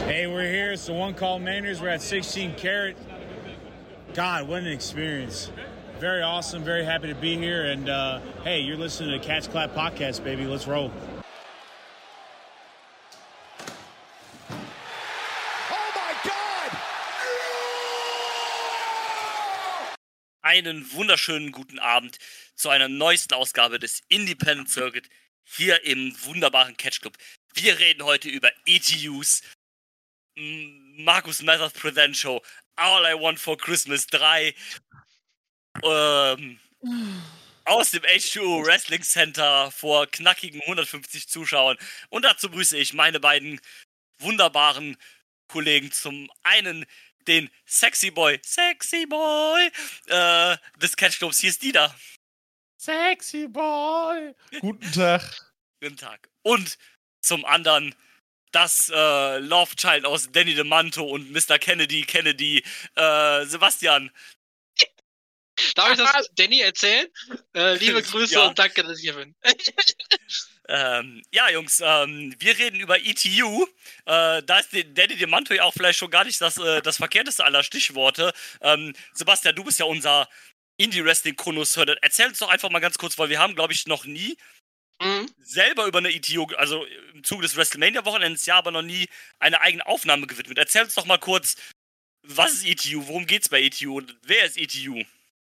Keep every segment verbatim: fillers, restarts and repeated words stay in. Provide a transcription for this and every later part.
Hey, we're here. It's the One Call Mainers. We're at sixteen Carat. God, what an experience. Very awesome. Very happy to be here. And uh, hey, you're listening to the Catch Clap Podcast, baby. Let's roll. Einen wunderschönen guten Abend zu einer neuesten Ausgabe des Independent Circuit hier im wunderbaren Catch Club. Wir reden heute über E T Us, Markus Mathers Present Show, All I Want for Christmas drei, ähm, aus dem H zwei O Wrestling Center vor knackigen hundertfünfzig Zuschauern. Und dazu grüße ich meine beiden wunderbaren Kollegen. Zum einen den Sexy Boy, Sexy Boy äh, des Catch Clubs. Hier ist Dieter. Sexy Boy. Guten Tag. Guten Tag. Und zum anderen das äh, Love Child aus Danny DeManto und Mister Kennedy, Kennedy, äh, Sebastian. Darf ich das Danny erzählen? Äh, liebe Grüße ja. und danke, dass ich hier bin. ähm, ja, Jungs, ähm, wir reden über E T U. Äh, da ist Danny DeManto ja auch vielleicht schon gar nicht das, äh, das verkehrteste aller Stichworte. Ähm, Sebastian, du bist ja unser Indie-Wrestling-Chronoseur. Erzähl uns doch einfach mal ganz kurz, weil wir haben, glaube ich, noch nie mhm. selber über eine E T U, also im Zuge des WrestleMania-Wochenends, ja, aber noch nie eine eigene Aufnahme gewidmet. Erzähl uns doch mal kurz, was ist E T U, worum geht's bei E T U und wer ist E T U?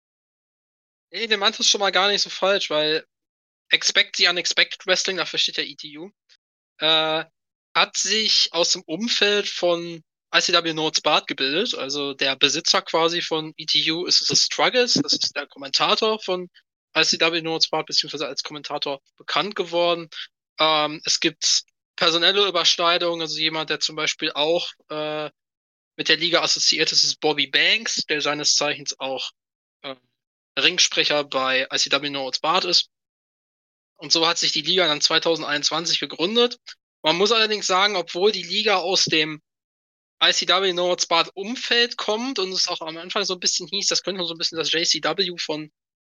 Nee, der Mann ist schon mal gar nicht so falsch, weil Expect the Unexpected Wrestling, dafür steht ja E T U, äh, hat sich aus dem Umfeld von I C W North Bart gebildet. Also der Besitzer quasi von E T U ist The Struggles, das ist der Kommentator von I C W North Bart, beziehungsweise als Kommentator bekannt geworden. Ähm, es gibt personelle Überschneidungen, also jemand, der zum Beispiel auch äh, mit der Liga assoziiert ist, ist Bobby Banks, der seines Zeichens auch äh, Ringsprecher bei I C W North Bart ist. Und so hat sich die Liga dann zwanzig einundzwanzig gegründet. Man muss allerdings sagen, obwohl die Liga aus dem I C W North Bart Umfeld kommt und es auch am Anfang so ein bisschen hieß, das könnte so ein bisschen das J C W von,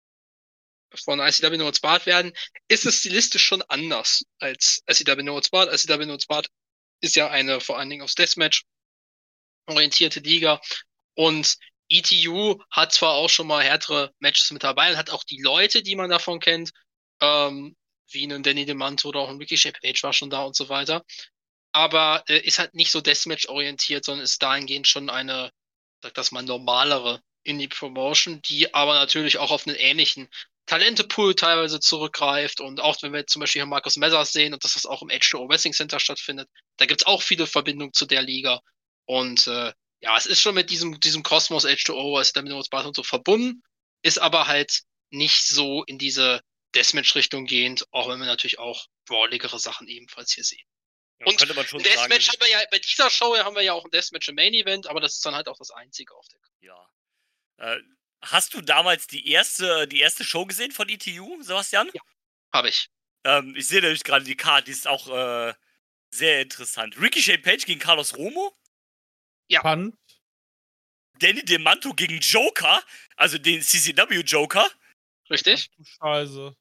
von I C W North Bart werden, ist es stilistisch schon anders als I C W North Bart. I C W North Bart ist ja eine vor allen Dingen aufs Deathmatch orientierte Liga und E T U hat zwar auch schon mal härtere Matches mit dabei und hat auch die Leute, die man davon kennt, ähm, wie einen Danny DeManto oder auch ein Ricky Page war schon da und so weiter, aber äh, ist halt nicht so Deathmatch-orientiert, sondern ist dahingehend schon eine, sag das mal, normalere Indie-Promotion, die aber natürlich auch auf einen ähnlichen Talentepool teilweise zurückgreift und auch wenn wir jetzt zum Beispiel hier Markus Messers sehen und dass das auch im H zwei O Wrestling Center stattfindet, da gibt's auch viele Verbindungen zu der Liga und äh, ja, es ist schon mit diesem, diesem Kosmos H zwei O, als damit uns und so verbunden, ist aber halt nicht so in diese Deathmatch-Richtung gehend, auch wenn wir natürlich auch brawligere Sachen ebenfalls hier sehen. Ja, und könnte man schon Deathmatch sagen, haben wir ja, bei dieser Show haben wir ja auch ein Deathmatch im Main Event, aber das ist dann halt auch das einzige auf der Karte. Ja. Äh, hast du damals die erste, die erste Show gesehen von E T U, Sebastian? Ja, habe ich. Ähm, ich sehe nämlich gerade die Karte, die ist auch äh, sehr interessant. Ricochet Page gegen Carlos Romo? Ja. Fun. Danny DeManto gegen Joker, also den C C W-Joker. Richtig. Ach du Scheiße.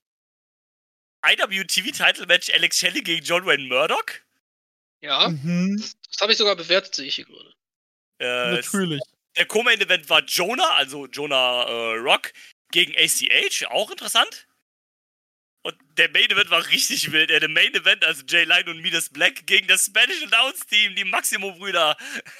I W T V-Title-Match Alex Shelley gegen John Wayne Murdoch. Ja, Mhm. das, das habe ich sogar bewertet, sehe ich hier gerade. Äh, Natürlich. Der Co-Main-Event war Jonah, also Jonah äh, Rock, gegen A C H, auch interessant. Und der Main-Event war richtig wild. Der Main-Event, also Jay Lyon und Midas Black gegen das Spanish Announce-Team, die Maximo-Brüder.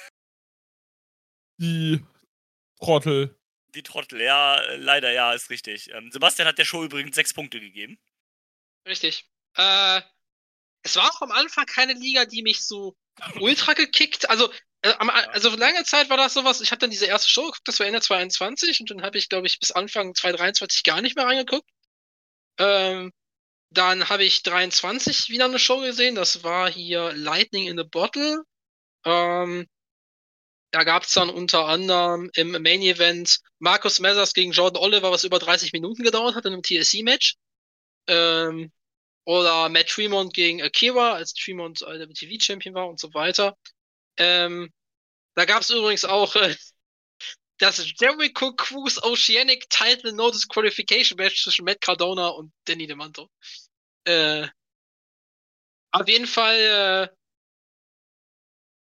Die Trottel. Die Trottel, ja, leider, ja, ist richtig. Ähm, Sebastian hat der Show übrigens sechs Punkte gegeben. Richtig. Äh, es war auch am Anfang keine Liga, die mich so ultra gekickt. Also, äh, am, Ja. also lange Zeit war das sowas. Ich habe dann diese erste Show geguckt, das war Ende zwanzig einundzwanzig und dann habe ich, glaube ich, bis Anfang zwanzig dreiundzwanzig gar nicht mehr reingeguckt. Ähm, dann habe ich dreiundzwanzig wieder eine Show gesehen. Das war hier Lightning in a Bottle. Ähm, da gab es dann unter anderem im Main Event Markus Messers gegen Jordan Oliver, was über dreißig Minuten gedauert hat in einem T L C-Match. Ähm, oder Matt Tremont gegen Akira, als Tremont I W T V-Champion war und so weiter. Ähm, da gab es übrigens auch äh, das Jericho Cruise Oceanic Title No Disqualification Match zwischen Matt Cardona und Danny DeManto. Äh, auf jeden Fall, äh,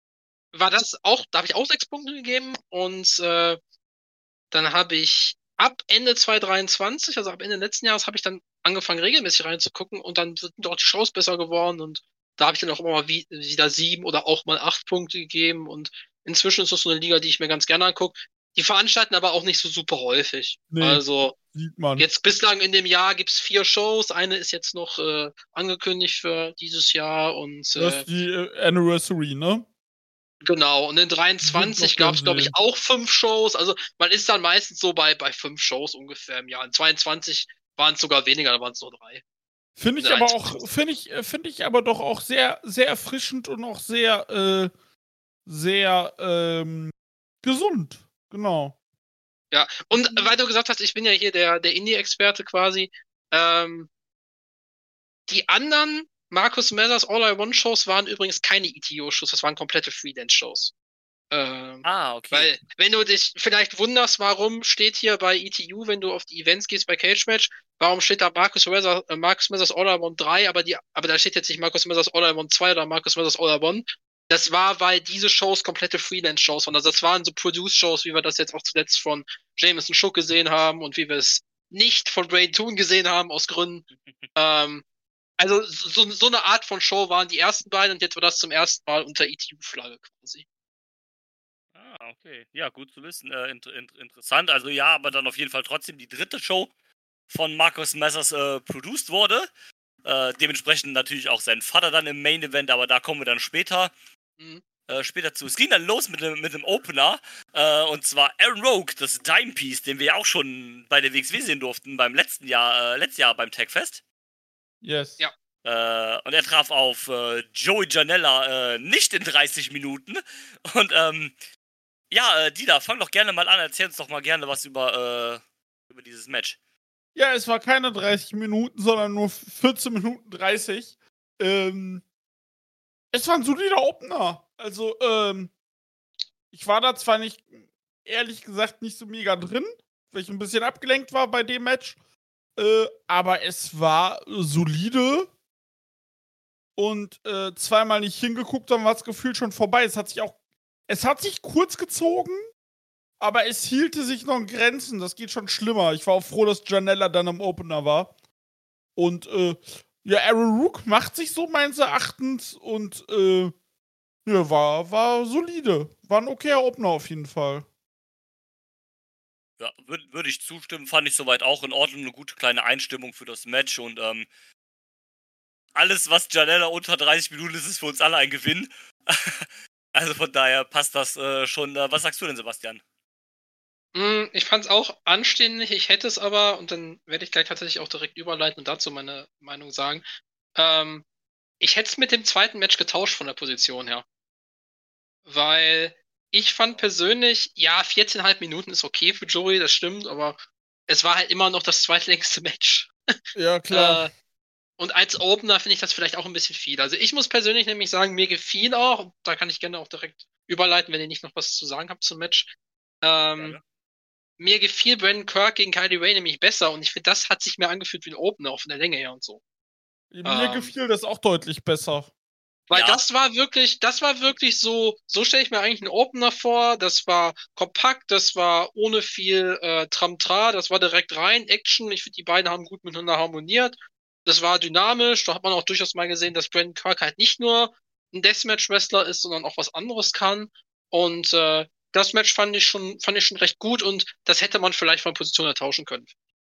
war das auch, da habe ich auch sechs Punkte gegeben und äh, dann habe ich ab Ende zwanzig dreiundzwanzig, also ab Ende letzten Jahres, habe ich dann angefangen regelmäßig reinzugucken und dann sind auch die Shows besser geworden und da habe ich dann auch immer mal wie, wieder sieben oder auch mal acht Punkte gegeben und inzwischen ist das so eine Liga, die ich mir ganz gerne angucke. Die veranstalten aber auch nicht so super häufig. Nee, Also sieht man. jetzt bislang in dem Jahr gibt's vier Shows. Eine ist jetzt noch äh, angekündigt für dieses Jahr und Das äh, ist die äh, Anniversary, ne? genau. Und in dreiundzwanzig Wird noch gab's glaube ich, sehen. auch fünf Shows. Also man ist dann meistens so bei, bei fünf Shows ungefähr im Jahr. In zweiundzwanzig waren es sogar weniger, da waren es nur drei. Finde ich In aber einundzwanzig. auch, finde ich, äh, finde ich aber doch auch sehr, sehr erfrischend und auch sehr, äh, sehr, ähm, gesund. Genau. Ja, und weil du gesagt hast, ich bin ja hier der, der Indie-Experte quasi, ähm, die anderen Markus Messers All-I-Want-Shows waren übrigens keine E T O-Shows, das waren komplette Freelance-Shows. Ähm, Ah, okay. Weil, wenn du dich vielleicht wunderst, warum steht hier bei E T U, wenn du auf die Events gehst bei Cage Match, warum steht da Markus Messers, äh, Markus Messers All-I-Want drei, aber die, aber da steht jetzt nicht Markus Messers All-I-Want zwei oder Markus Messers All-I-Want. Das war, weil diese Shows komplette Freelance-Shows waren. Also das waren so Produce-Shows, wie wir das jetzt auch zuletzt von Jameson Shook gesehen haben und wie wir es nicht von Brain Toon gesehen haben, aus Gründen. ähm, also so, so eine Art von Show waren die ersten beiden und jetzt war das zum ersten Mal unter E T U-Flagge quasi. Ah, okay. Ja, gut zu wissen. Äh, inter inter interessant. Also ja, aber dann auf jeden Fall trotzdem die dritte Show von Markus Messers äh, produced wurde. Äh, dementsprechend natürlich auch sein Vater dann im Main Event, aber da kommen wir dann später. Mhm. Äh, später zu. Es ging dann los mit dem, mit dem Opener. Äh, und zwar Aaron Rogue, das Dime-Piece, den wir ja auch schon bei der W X W sehen durften beim letzten Jahr, äh, letztes Jahr beim Tagfest. Yes. Ja. Äh, und er traf auf äh, Joey Janela äh, nicht in dreißig Minuten. Und ähm, ja, äh, Dida, fang doch gerne mal an. Erzähl uns doch mal gerne was über, äh, über dieses Match. Ja, es war keine dreißig Minuten, sondern nur vierzehn Minuten dreißig. Ähm, es war ein solider Opener. Also, ähm, ich war da zwar nicht, ehrlich gesagt, nicht so mega drin, weil ich ein bisschen abgelenkt war bei dem Match. Äh, aber es war solide. Und äh, zweimal nicht hingeguckt, dann war das Gefühl schon vorbei. Es hat sich auch, es hat sich kurz gezogen, aber es hielte sich noch in Grenzen. Das geht schon schlimmer. Ich war auch froh, dass Janella dann im Opener war. Und äh, ja, Aaron Rook macht sich so meines Erachtens und äh, ja, war, war solide. War ein okayer Opener auf jeden Fall. Ja, würde würd ich zustimmen, fand ich soweit auch in Ordnung, eine gute kleine Einstimmung für das Match und ähm, alles, was Janella unter dreißig Minuten ist, ist für uns alle ein Gewinn. Also von daher passt das äh, schon. Äh, was sagst du denn, Sebastian? Mm, Ich fand es auch anständig, ich hätte es aber, und dann werde ich gleich tatsächlich auch direkt überleiten und dazu meine Meinung sagen, ähm, ich hätte es mit dem zweiten Match getauscht von der Position her. Weil ich fand persönlich, ja, vierzehn Komma fünf Minuten ist okay für Joey, das stimmt, aber es war halt immer noch das zweitlängste Match. Ja, klar. Äh, und als Opener finde ich das vielleicht auch ein bisschen viel. Also ich muss persönlich nämlich sagen, mir gefiel auch, und da kann ich gerne auch direkt überleiten, wenn ihr nicht noch was zu sagen habt zum Match. Ähm, Ja, mir gefiel Brandon Kirk gegen Kylie Ray nämlich besser und ich finde, das hat sich mehr angefühlt wie ein Opener, auch von der Länge her und so. Mir Ähm, gefiel das auch deutlich besser. Weil Ja. das war wirklich, das war wirklich so, so stelle ich mir eigentlich einen Opener vor. Das war kompakt, das war ohne viel äh, Tramtra, das war direkt rein, Action. Ich finde, die beiden haben gut miteinander harmoniert. Das war dynamisch. Da hat man auch durchaus mal gesehen, dass Brandon Kirk halt nicht nur ein Deathmatch-Wrestler ist, sondern auch was anderes kann. Und äh, das Match fand ich schon, fand ich schon recht gut und das hätte man vielleicht von Position her tauschen können.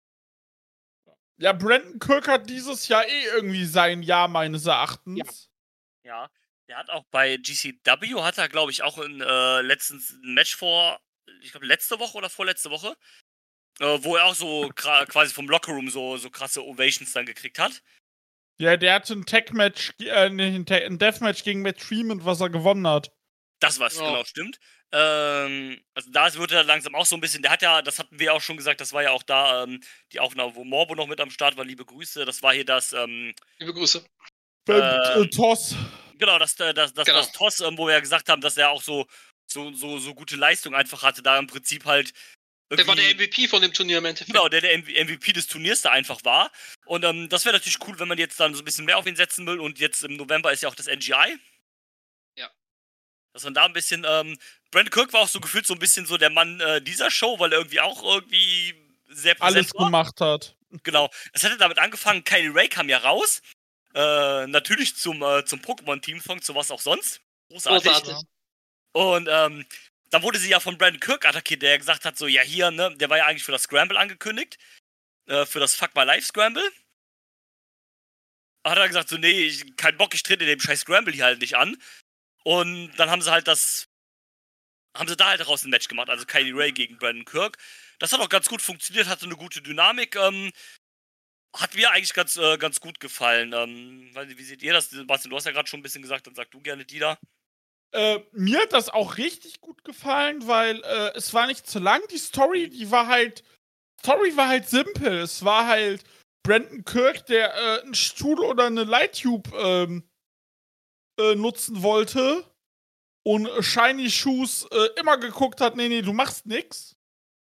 Ja, Brandon Kirk hat dieses Jahr eh irgendwie sein Jahr meines Erachtens. Ja, der hat auch bei G C W, hat er, glaube ich, auch in, äh, letztens ein Match vor, ich glaube, letzte Woche oder vorletzte Woche, äh, wo er auch so quasi vom Lockerroom so, so krasse Ovations dann gekriegt hat. Ja, der hatte ein Tag-Match, äh, ein, ein Deathmatch gegen Matt Tremont, was er gewonnen hat. Das, was Ja. genau stimmt. Ähm, also da wird er langsam auch so ein bisschen, der hat ja, das hatten wir auch schon gesagt, das war ja auch da ähm, die Aufnahme, wo Morbo noch mit am Start war, liebe Grüße, das war hier das, ähm, Liebe Grüße. Beim Ähm, äh, Toss. genau, das, das, das, das, Genau. das Toss, ähm, wo wir ja gesagt haben, dass er auch so, so, so, so gute Leistung einfach hatte, da im Prinzip halt Der war der irgendwie- M V P von dem Turnier im Endeffekt. Genau, der der M V P des Turniers da einfach war. Und ähm, das wäre natürlich cool, wenn man jetzt dann so ein bisschen mehr auf ihn setzen will. Und jetzt im November ist ja auch das N G I. Ja. Dass man da ein bisschen, ähm, Brandon Kirk war auch so gefühlt so ein bisschen so der Mann äh, dieser Show, weil er irgendwie auch irgendwie sehr präsent Alles war. gemacht hat. Genau. Es hatte damit angefangen, Kylie Ray kam ja raus. Äh, natürlich zum, äh, zum Pokémon-Team-Song, zu was auch sonst. Großartig. Großartig. Und ähm, dann wurde sie ja von Brandon Kirk attackiert, der gesagt hat, so, ja hier, ne, der war ja eigentlich für das Scramble angekündigt. Äh, für das Fuck My Life Scramble. Hat er gesagt, so, nee, ich, kein Bock, ich trete dem scheiß Scramble hier halt nicht an. Und dann haben sie halt das, haben sie da halt raus ein Match gemacht, also Kylie Ray gegen Brandon Kirk. Das hat auch ganz gut funktioniert, hatte eine gute Dynamik, ähm, hat mir eigentlich ganz, äh, ganz gut gefallen. Ähm, weiß nicht, wie seht ihr das? Sebastian, du hast ja gerade schon ein bisschen gesagt, dann sag du gerne die da. Äh, mir hat das auch richtig gut gefallen, weil äh, es war nicht zu lang. Die Story, die war halt, Story war halt simpel. Es war halt Brandon Kirk, der äh, einen Stuhl oder eine Lighttube ähm, äh, nutzen wollte und Shiny Shoes äh, immer geguckt hat, nee, nee, du machst nix.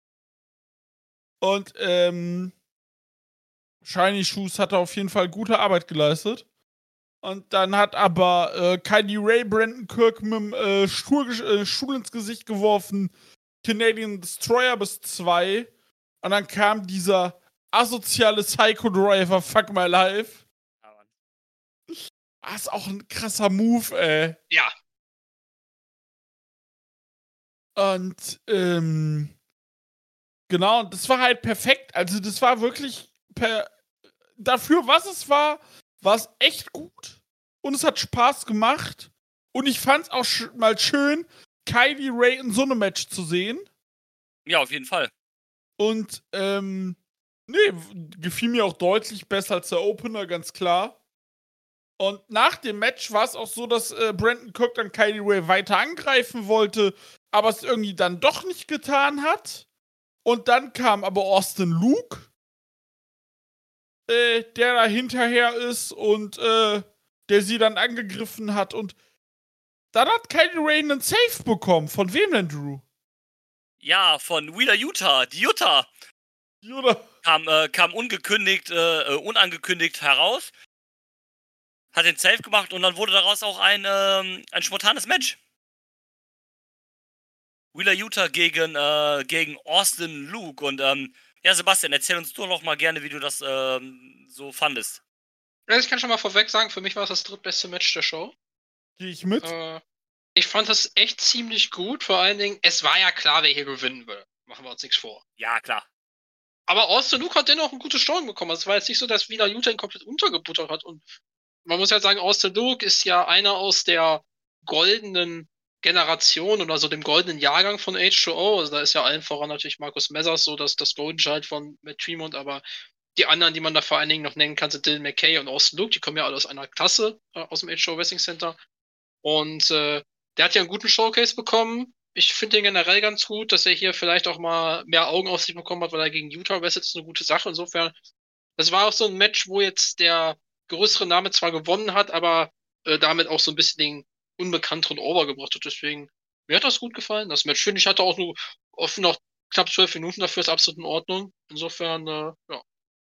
Und ähm, Shiny Shoes hat auf jeden Fall gute Arbeit geleistet. Und dann hat aber äh, Kylie Ray Brandon Kirk mit dem äh, Stuhl, äh, Stuhl ins Gesicht geworfen, Canadian Destroyer bis zwei. Und dann kam dieser asoziale Psycho Driver, Fuck My Life. Ja, Mann. Ah, ist auch ein krasser Move, ey. Ja. Und, ähm, genau, das war halt perfekt. Also, das war wirklich per, dafür, was es war, war es echt gut. Und es hat Spaß gemacht. Und ich fand es auch sch- mal schön, Kylie Ray in so einem Match zu sehen. Ja, auf jeden Fall. Und, ähm, nee, w- gefiel mir auch deutlich besser als der Opener, ganz klar. Und nach dem Match war es auch so, dass äh, Brandon Kirk dann Kylie Ray weiter angreifen wollte, aber es irgendwie dann doch nicht getan hat. Und dann kam aber Austin Luke, äh, der da hinterher ist und äh, der sie dann angegriffen hat. Und dann hat Kylie Ray einen Save bekommen. Von wem denn, Drew? Ja, von Wheeler Utah. Die Utah Oder? kam, äh, kam ungekündigt, äh, unangekündigt heraus. Hat den Save gemacht und dann wurde daraus auch ein, ähm, ein spontanes Match. Wheeler Utah gegen, äh, gegen Austin Luke. Und ähm, ja, Sebastian, erzähl uns doch noch mal gerne, wie du das ähm, so fandest. Also ich kann schon mal vorweg sagen, für mich war es das drittbeste Match der Show. Gehe ich mit? Äh, ich fand das echt ziemlich gut. Vor allen Dingen, es war ja klar, wer hier gewinnen würde. Machen wir uns nichts vor. Ja, klar. Aber Austin Luke hat dennoch ein gutes Steuern bekommen. Also es war jetzt nicht so, dass Wheeler Utah ihn komplett untergebuttert hat. Und man muss ja sagen, Austin Luke ist ja einer aus der goldenen Generation oder so dem goldenen Jahrgang von H zwei O. Also da ist ja allen voran natürlich Markus Messers, so dass das Golden Child von Matt Tremont, aber die anderen, die man da vor allen Dingen noch nennen kann, sind Dylan McKay und Austin Luke. Die kommen ja alle aus einer Klasse, äh, aus dem H zwei O Wrestling Center. Und äh, der hat ja einen guten Showcase bekommen. Ich finde den generell ganz gut, dass er hier vielleicht auch mal mehr Augen auf sich bekommen hat, weil er gegen Utah wrestelt, ist eine gute Sache. Insofern, das war auch so ein Match, wo jetzt der größere Name zwar gewonnen hat, aber äh, damit auch so ein bisschen den unbekannteren Over gebracht hat. Deswegen, mir hat das gut gefallen. Das Match, finde ich, hatte auch nur offen noch knapp zwölf Minuten, dafür ist absolut in Ordnung. Insofern, äh, ja.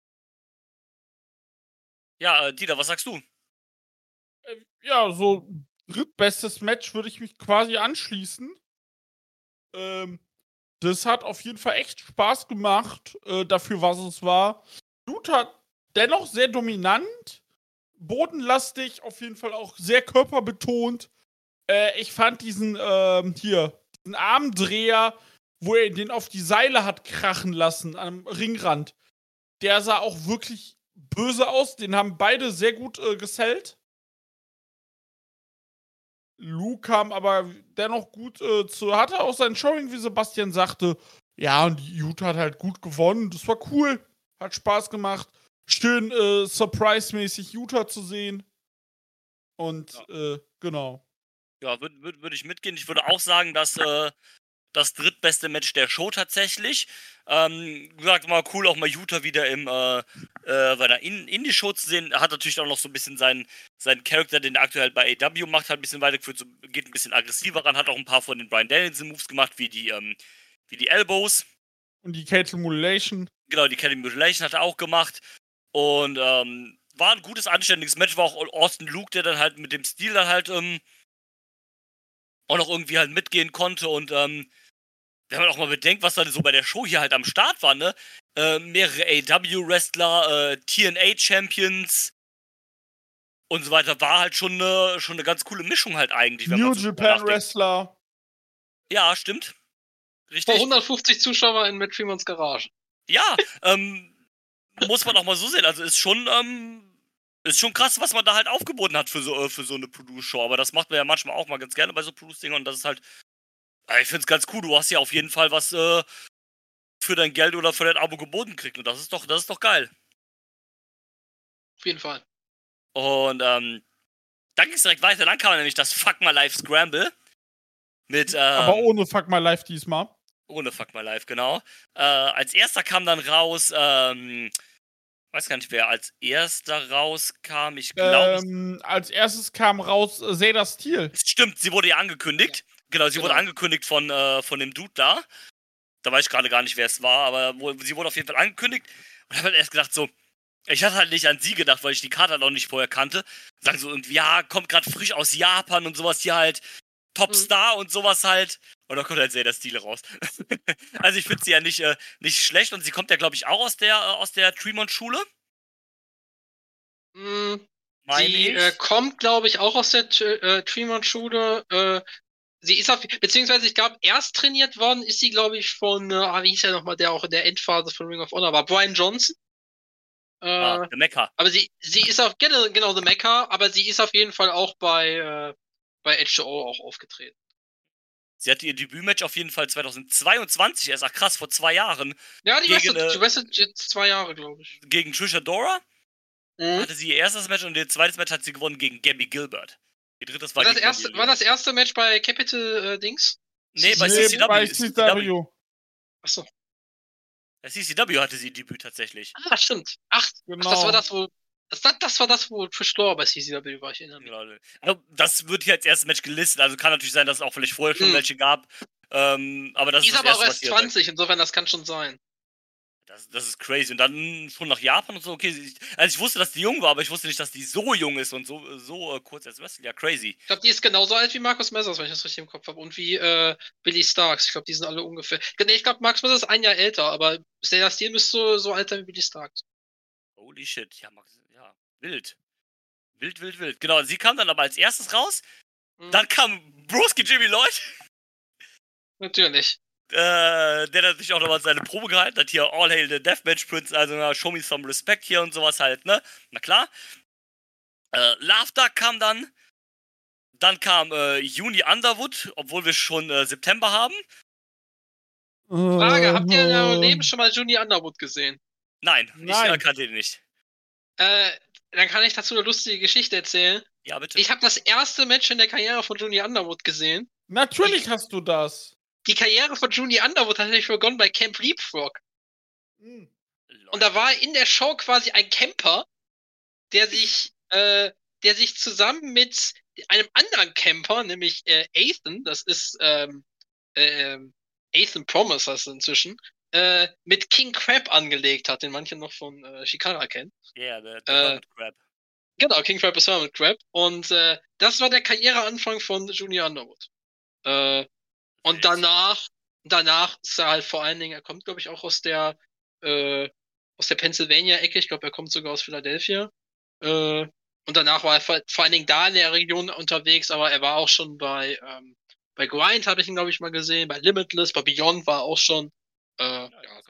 Ja, äh, Dieter, was sagst du? Äh, ja, so drittbestes Match würde ich mich quasi anschließen. Ähm, das hat auf jeden Fall echt Spaß gemacht, äh, dafür, was es war. Dude hat dennoch sehr dominant, bodenlastig, auf jeden Fall auch sehr körperbetont. Äh, ich fand diesen, ähm, hier, diesen Armdreher, wo er den auf die Seile hat krachen lassen, am Ringrand. Der sah auch wirklich böse aus. Den haben beide sehr gut äh, gesellt. Luke kam aber dennoch gut äh, zu, hatte auch sein Showing, wie Sebastian sagte. Ja, und Utah hat halt gut gewonnen. Das war cool. Hat Spaß gemacht. Schön äh, surprise-mäßig Utah zu sehen. Und, ja. äh, genau. Ja, würde würd, würd ich mitgehen. Ich würde auch sagen, dass äh, das drittbeste Match der Show tatsächlich. Ähm, gesagt mal, cool, auch mal Utah wieder im äh, äh, bei der In Indie-Show zu sehen. Er hat natürlich auch noch so ein bisschen seinen, seinen Charakter, den er aktuell bei A E W macht, hat ein bisschen weitergeführt, so, geht ein bisschen aggressiver ran, hat auch ein paar von den Bryan Danielson-Moves gemacht, wie die, ähm, wie die Elbows. Und die Cattle Mutilation. Genau, die Cattle Mutilation hat er auch gemacht. Und ähm, war ein gutes, anständiges Match, war auch Austin Luke, der dann halt mit dem Stil dann halt ähm, auch noch irgendwie halt mitgehen konnte und ähm, wenn man auch mal bedenkt, was da so bei der Show hier halt am Start war, ne? Äh, mehrere A E W-Wrestler, äh, T N A-Champions und so weiter, war halt schon eine, schon eine ganz coole Mischung halt eigentlich. Wenn New man so Japan Wrestler. Ja, stimmt. Richtig. Vor hundertfünfzig Zuschauer in Matt Freemans Garage. Ja, ähm, muss man auch mal so sehen. Also ist schon, ähm, ist schon krass, was man da halt aufgeboten hat für so, äh, für so eine Produce-Show. Aber das macht man ja manchmal auch mal ganz gerne bei so Produce-Dingern und das ist halt, ich find's ganz cool. Du hast ja auf jeden Fall was äh, für dein Geld oder für dein Abo geboten gekriegt und das ist doch, das ist doch geil. Auf jeden Fall. Und ähm, dann ging's direkt weiter. Dann kam nämlich das Fuck My Life Scramble. Mit, ähm, Aber ohne Fuck My Life diesmal. Ohne Fuck My Life, genau. Äh, als erster kam dann raus, ähm, weiß gar nicht, wer als erster rauskam. Ich glaube. Ähm, als erstes kam raus äh, Zeta Steel. Stimmt, sie wurde ja angekündigt. Genau, sie Genau. wurde angekündigt von, äh, von dem Dude da. Da weiß ich gerade gar nicht, wer es war, aber wo, sie wurde auf jeden Fall angekündigt. Und ich habe halt erst gedacht, so, ich hatte halt nicht an sie gedacht, weil ich die Karte halt auch nicht vorher kannte. Sagen so, und ja, kommt gerade frisch aus Japan und sowas hier halt. Topstar mhm. und sowas halt. Und dann kommt halt Zeta Steel raus. Also ich finde sie ja nicht, äh, nicht schlecht und sie kommt ja, glaube ich, auch aus der, äh, aus der Tremont-Schule. Mhm. Meine Sie ich. äh, kommt, glaube ich, auch aus der äh, Tremont-Schule. Äh, sie ist auf, beziehungsweise ich glaube, erst trainiert worden ist sie, glaube ich, von, äh, ah, wie hieß ja nochmal, der auch in der Endphase von Ring of Honor war, Brian Johnson. Äh, ah, der Mecha. Aber sie, sie ist auf, genau, genau, The Mecha, aber sie ist auf jeden Fall auch bei, äh, bei H two O auch aufgetreten. Sie hatte ihr Debütmatch auf jeden Fall zweitausendzweiundzwanzig erst, ach krass, vor zwei Jahren. Ja, die gegen, wrestelt, äh, die wrestelt jetzt zwei Jahre, glaube ich. Gegen Trisha Dora Mhm. hatte sie ihr erstes Match und ihr zweites Match hat sie gewonnen gegen Gabby Gilbert. Ihr drittes war, War das, gegen erste, war das erste Match bei Capital äh, Dings? Nee, bei Nee, C C W. bei C C W. Achso. Bei C C W hatte sie ihr Debüt tatsächlich. Ah, stimmt. Ach, Genau. ach das war das, wo. Das, das war das, wo Trish Straw bei C C W war, ich erinnere mich. Also, das wird hier als erstes Match gelistet, also kann natürlich sein, dass es auch vielleicht vorher schon Mhm. welche gab. Ähm, aber das Die ist ist das aber auch erste, erst was hier zwanzig, insofern das kann schon sein. Das, das ist crazy. Und dann schon nach Japan und so, okay. Ich, also ich wusste, dass die jung war, aber ich wusste nicht, dass die so jung ist und so, so äh, kurz als Wrestler. Ja, crazy. Ich glaube, die ist genauso alt wie Marcus Messers, wenn ich das richtig im Kopf habe. Und wie äh, Billy Starks. Ich glaube, die sind alle ungefähr. Nee, ich glaube, Marcus Messers ist ein Jahr älter, aber Zeta Steel müsste so, so alt sein wie Billy Starks. Holy shit. Ja, Max, ja, wild. Wild, wild, wild. Genau, sie kam dann aber als erstes raus. Mhm. Dann kam Broski Jimmy Lloyd. Natürlich. Äh, der natürlich auch nochmal seine Probe gehalten hat. Hier, All Hail the Deathmatch Prince, also na, show me some respect hier und sowas halt, ne? Na klar. Äh, Love Duck kam dann. Dann kam äh, Juni Underwood, obwohl wir schon äh, September haben. Frage, habt ihr in eurem Ähm, Leben schon mal Juni Underwood gesehen? Nein, Nein. ich äh, kannte ihn nicht. Äh, dann kann ich dazu eine lustige Geschichte erzählen. Ja, bitte. Ich habe das erste Match in der Karriere von Juni Underwood gesehen. Natürlich hast du das. Die Karriere von Juni Underwood hat natürlich begonnen bei Camp Leapfrog. Hm. Und da war in der Show quasi ein Camper, der sich, äh, der sich zusammen mit einem anderen Camper, nämlich äh, Ethan, das ist ähm, äh, Ethan Promise heißt er inzwischen, äh, mit King Crab angelegt hat, den manche noch von äh, Shikara kennen. Ja, yeah, der, der Äh, Hermit Crab. Genau, King Crab ist Hermit Crab. Und äh, das war der Karriereanfang von Junior Underwood. Äh, und danach, danach ist er halt vor allen Dingen, er kommt, glaube ich, auch aus der äh, aus der Pennsylvania-Ecke. Ich glaube, er kommt sogar aus Philadelphia. Äh, und danach war er vor, vor allen Dingen da in der Region unterwegs, aber er war auch schon bei ähm, bei Grind, habe ich ihn, glaube ich, mal gesehen, bei Limitless, bei Beyond war er auch schon. Äh, ja, ja.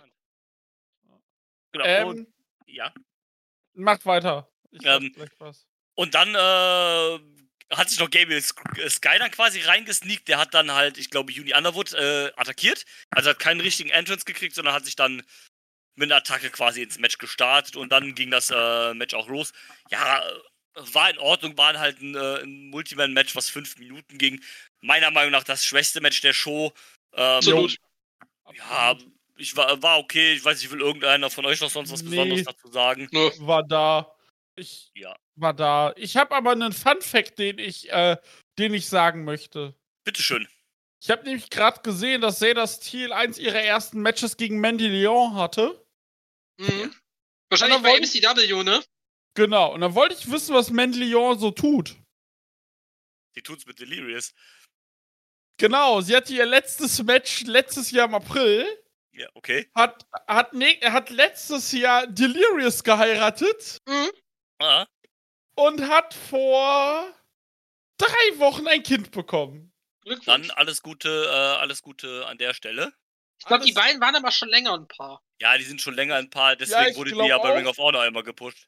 Genau. Ähm, und, ja. Macht weiter. Ich Ähm, sag gleich was. Und dann äh, hat sich noch Gabriel Sky dann quasi reingesneakt. Der hat dann halt, ich glaube, Juni Underwood äh, attackiert. Also hat keinen richtigen Entrance gekriegt, sondern hat sich dann mit einer Attacke quasi ins Match gestartet. Und dann ging das äh, Match auch los. Ja, war in Ordnung. War halt ein, äh, ein Multiman-Match, was fünf Minuten ging. Meiner Meinung nach das schwächste Match der Show. Ähm, Absolut. Ja, ich war, war okay. Ich weiß nicht, will irgendeiner von euch noch sonst was Nee. Besonderes dazu sagen? Nö. War da. Ich Ja. war da. Ich habe aber einen Fun-Fact, den ich, äh, den ich sagen möchte. Bitteschön. Ich habe nämlich gerade gesehen, dass Zeta Steel eins ihrer ersten Matches gegen Mandy Leon hatte. Mhm. Wahrscheinlich Und dann bei wollte M C W, ne? Genau. Und dann wollte ich wissen, was Mandy Leon so tut. Die tut's mit Delirious. Genau, sie hatte ihr letztes Match letztes Jahr im April. Ja, okay. Hat, hat, ne, hat letztes Jahr Delirious geheiratet. Mhm. Ah. Und hat vor drei Wochen ein Kind bekommen. Glückwunsch. Dann alles Gute, äh, alles Gute an der Stelle. Ich glaube, die Alles- beiden waren aber schon länger ein Paar. Ja, die sind schon länger ein Paar, deswegen ich wurde die glaub ja bei auch. Ring of Honor immer gepusht.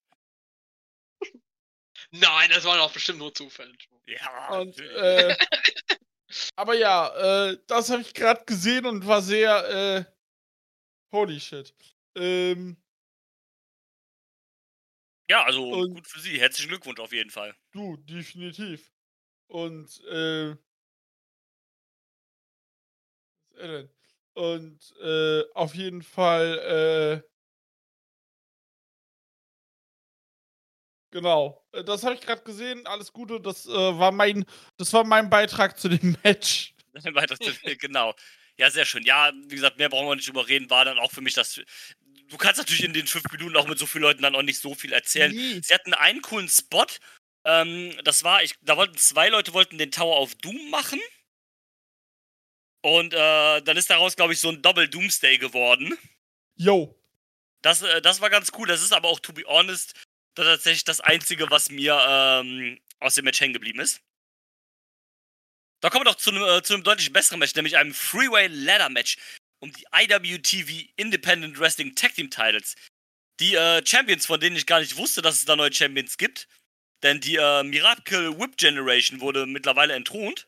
Nein, das waren auch bestimmt nur Zufälle. Ja, Und, natürlich. äh, aber ja, äh, das habe ich gerade gesehen und war sehr, äh, holy shit. Ähm, ja, also und- gut für sie. Herzlichen Glückwunsch auf jeden Fall. du, definitiv. Und, äh, was ist er denn? Und, äh, auf jeden Fall, äh, genau. Äh, Das habe ich gerade gesehen. Alles Gute. Das äh, war mein, das war mein Beitrag zu dem Match. Weiter zu, genau. Ja, sehr schön. Ja, wie gesagt, mehr brauchen wir nicht drüber reden. War dann auch für mich das. Du kannst natürlich in den fünf Minuten auch mit so vielen Leuten dann auch nicht so viel erzählen. Nee. Sie hatten einen coolen Spot. Ähm, das war, ich, da wollten zwei Leute wollten den Tower of Doom machen. Und äh, dann ist daraus, glaube ich, so ein Double Doomsday geworden. Yo. Das, äh, das war ganz cool. Das ist aber auch, to be honest, tatsächlich das Einzige, was mir ähm, aus dem Match hängen geblieben ist. Da kommen wir doch zu einem, äh, zu einem deutlich besseren Match, nämlich einem Freeway Ladder Match um die I W T V Independent Wrestling Tag Team Titles. Die äh, Champions, von denen ich gar nicht wusste, dass es da neue Champions gibt, denn die äh, Miracle Whip Generation wurde mittlerweile entthront.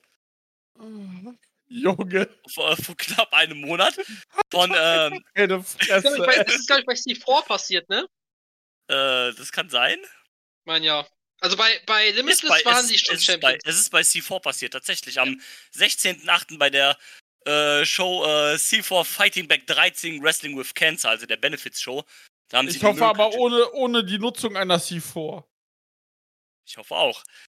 Junge. Vor, vor knapp einem Monat. Von, ähm, Keine Das ist, glaub ich, bei- Fresse. das ist, glaube ich, bei C vier passiert, ne? äh, das kann sein. Ich meine, ja. Also bei, bei Ist Limitless bei, waren es, sie schon es, ist bei, Champions. es ist bei C vier passiert, tatsächlich. Am sechzehnten achten bei der äh, Show äh, C vier Fighting Back dreizehn Wrestling with Cancer, also der Benefits-Show. Da haben sie Ich die hoffe aber Miracle- ohne, ohne die Nutzung einer C vier. Ich hoffe auch.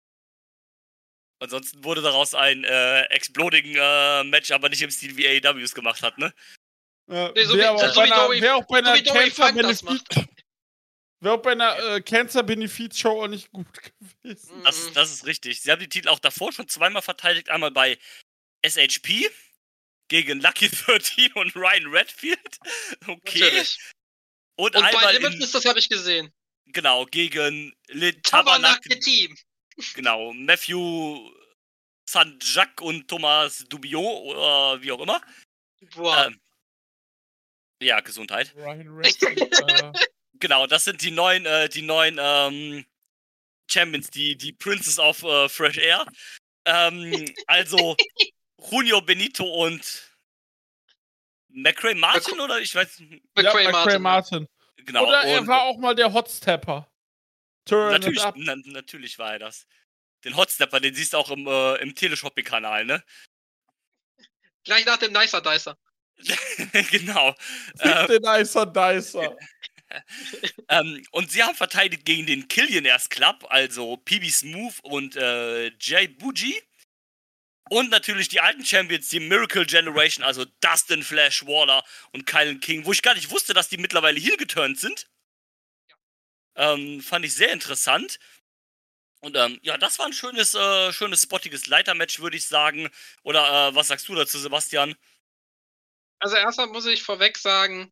Ansonsten wurde daraus ein äh, Exploding äh, Match, aber nicht im Stil wie A E W es gemacht hat, ne? Ja, Nee, so wie- Wäre auch, so bei wie einer- Dory- wär auch bei so einer wie Dory Cancer Funk das Benefit. Wäre auch bei einer äh, Cancer Benefit Show auch nicht gut gewesen. Das, Mhm. das ist richtig. Sie haben die Titel auch davor schon zweimal verteidigt. Einmal bei S H P gegen Lucky dreizehn und Ryan Redfield. Okay. Natürlich. Und, Und bei einmal in, Limitless, das habe ich gesehen. genau, gegen Le Tabernacle Tabernacle. Team. Genau, Matthew Saint-Jacques und Thomas Dubiot oder wie auch immer. Boah. Ähm, ja, Gesundheit. Ryan Redfield, äh, Genau, das sind die neuen, äh, die neuen ähm, Champions, die, die Princess of äh, Fresh Air. Ähm, also Junio Benito und McRae Martin oder ich weiß ja, McRae McRae Martin. Martin. genau. Oder er und war auch mal der Hotstepper. Turn natürlich, it up. na, natürlich war er das. Den Hotstepper, den siehst du auch im, äh, im Teleshopping-Kanal, ne? Gleich nach dem Nicer Dicer. genau. Fick Äh, den Icer Dicer. ähm, und sie haben verteidigt gegen den Killionaires Club, also P B Smooth und äh, Jay Bougie. Und natürlich die alten Champions, die Miracle Generation, also Dustin Flash Waller und Kylan King, wo ich gar nicht wusste, dass die mittlerweile heel geturnt sind. Ähm, fand ich sehr interessant. Und ähm, ja, das war ein schönes, äh, schönes spottiges Leitermatch, würde ich sagen. Oder äh, was sagst du dazu, Sebastian? Also erstmal muss ich vorweg sagen,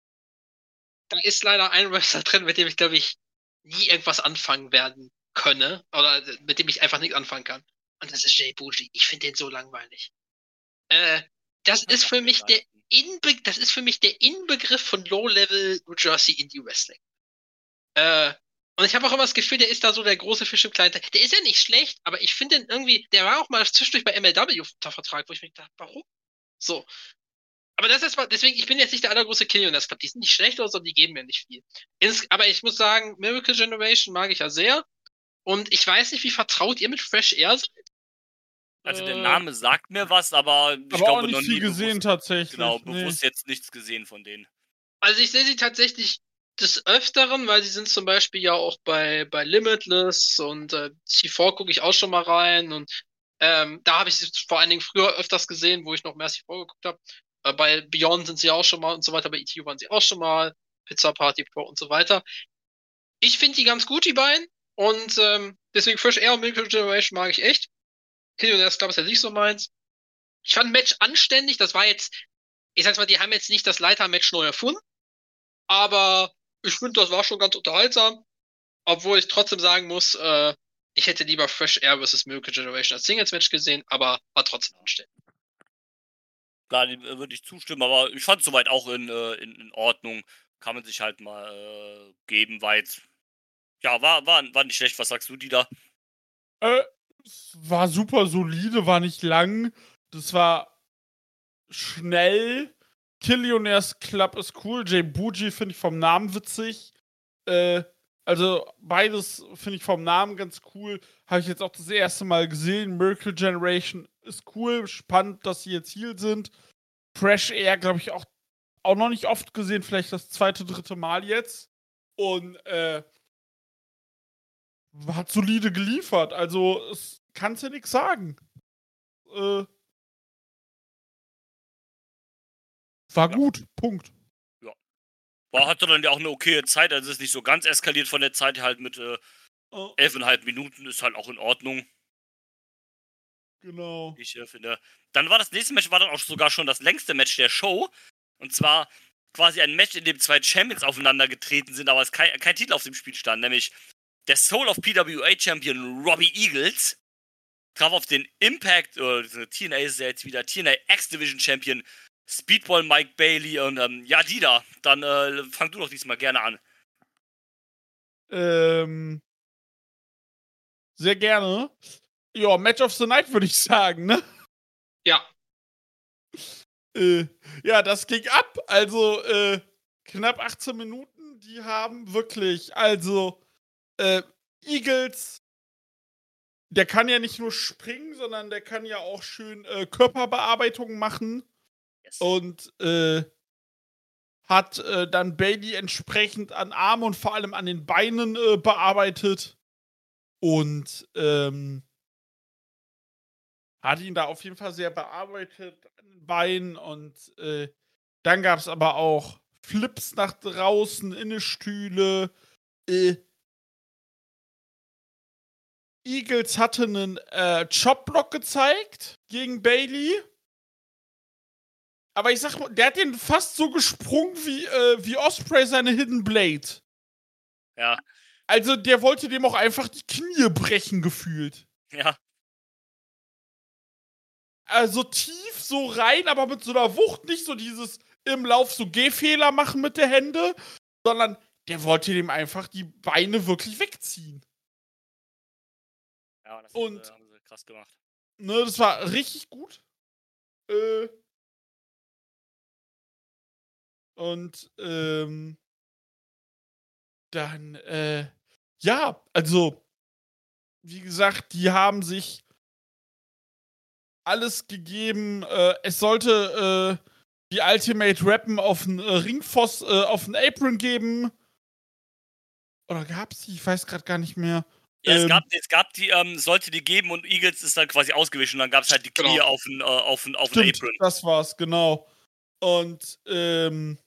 da ist leider ein Wrestler drin, mit dem ich, glaube ich, nie irgendwas anfangen werden könne. Oder mit dem ich einfach nichts anfangen kann. Und das ist Jay Bougie. Ich finde den so langweilig. Äh, das ist für mich der Inbe das ist für mich der Inbegriff von Low-Level New Jersey Indie Wrestling. Äh, und ich habe auch immer das Gefühl, der ist da so der große Fisch im kleinen Teich. Der ist ja nicht schlecht, aber ich finde den irgendwie, der war auch mal zwischendurch bei M L W unter Vertrag, wo ich mir gedacht, warum? So. Aber das ist mal, deswegen, ich bin jetzt nicht der allergrößte Killionaires Club. Die sind nicht schlecht oder so, die geben mir nicht viel. Ins, aber ich muss sagen, Miracle Generation mag ich ja sehr. Und ich weiß nicht, wie vertraut ihr mit Fresh Air seid. Also der Äh, Name sagt mir was, aber ich Aber glaube auch nicht noch viel nie gesehen bewusst, tatsächlich. genau, nee. bewusst jetzt nichts gesehen von denen. Also ich sehe sie tatsächlich des Öfteren, weil sie sind zum Beispiel ja auch bei, bei Limitless und äh, C vier gucke ich auch schon mal rein und ähm, da habe ich sie vor allen Dingen früher öfters gesehen, wo ich noch mehr C vier geguckt habe. Äh, bei Beyond sind sie auch schon mal und so weiter, bei E T U waren sie auch schon mal, Pizza Party Pro und so weiter. Ich finde die ganz gut, die beiden, und ähm, deswegen Fresh Air und Miracle Generation mag ich echt. Killionaires Club ist ja nicht so meins. ich fand ein Match anständig. Das war jetzt, ich sag's mal, die haben jetzt nicht das Leiter-Match neu erfunden, aber ich finde, das war schon ganz unterhaltsam. Obwohl ich trotzdem sagen muss, äh, ich hätte lieber Fresh Air versus Miracle Generation als Singles-Match gesehen, aber war trotzdem anständig. Klar, dem äh, würde ich zustimmen, aber ich fand es soweit auch in, äh, in, in Ordnung. Kann man sich halt mal äh, geben, weil es, ja, war, war, war nicht schlecht. Was sagst du, Dieter? Äh, es war super solide, war nicht lang. Das war schnell. Killionaires Club ist cool. Jay Bougie finde ich vom Namen witzig. Äh, also beides finde ich vom Namen ganz cool. Habe ich jetzt auch das erste Mal gesehen. Miracle Generation ist cool. Spannend, dass sie jetzt Heal sind. Fresh Air, glaube ich, auch, auch noch nicht oft gesehen. Vielleicht das zweite, dritte Mal jetzt. Und äh, hat solide geliefert. Also, es kannst ja nichts sagen. Äh, war Ja. gut. Punkt. War, hatte dann ja auch eine okaye Zeit, also ist nicht so ganz eskaliert von der Zeit halt mit äh, Oh, elfeinhalb Minuten, ist halt auch in Ordnung, genau. wie ich äh, finde. Dann war das nächste Match, war dann auch sogar schon das längste Match der Show. Und zwar quasi ein Match, in dem zwei Champions aufeinander getreten sind, aber es kein, kein Titel auf dem Spiel stand, nämlich der Soul of P W A Champion Robbie Eagles traf auf den Impact, äh, T N A ist ja jetzt wieder T N A X-Division Champion Speedball Mike Bailey und ähm, ja, Dieter, dann äh, fang du doch diesmal gerne an. Ähm, sehr gerne. Ja, Match of the Night würde ich sagen, ne? Ja. Äh, ja, das ging ab. Also, äh, knapp achtzehn Minuten. Die haben wirklich, also, äh, Eagles, der kann ja nicht nur springen, sondern der kann ja auch schön äh, Körperbearbeitung machen. Yes. Und äh, hat äh, dann Bailey entsprechend an Armen und vor allem an den Beinen äh, bearbeitet. Und ähm, hat ihn da auf jeden Fall sehr bearbeitet an den Beinen. Und äh, dann gab es aber auch Flips nach draußen in die Stühle. Äh, Eagles hatte einen äh, Chopblock gezeigt gegen Bailey. Aber ich sag mal, der hat den fast so gesprungen wie, äh, wie Osprey seine Hidden Blade. Ja. Also der wollte dem auch einfach die Knie brechen, gefühlt. Ja. Also tief so rein, aber mit so einer Wucht, nicht so dieses im Lauf so Gehfehler machen mit der Hände, sondern der wollte dem einfach die Beine wirklich wegziehen. Ja, das Und- äh, haben sie krass gemacht. Ne, das war richtig gut. Äh, und ähm, dann, äh, ja, also, wie gesagt, die haben sich alles gegeben. Äh, es sollte äh, die Ultimate Rappen auf den äh, Ringpfost, äh, auf den Apron geben. Oder gab's die? Ich weiß gerade gar nicht mehr. Ja, es Ähm, gab, es gab die, ähm, sollte die geben und Eagles ist dann quasi ausgewichen und dann gab es halt die Knie Genau. auf den, äh, auf den, auf den Stimmt, Apron. das war's, genau. Und, ähm,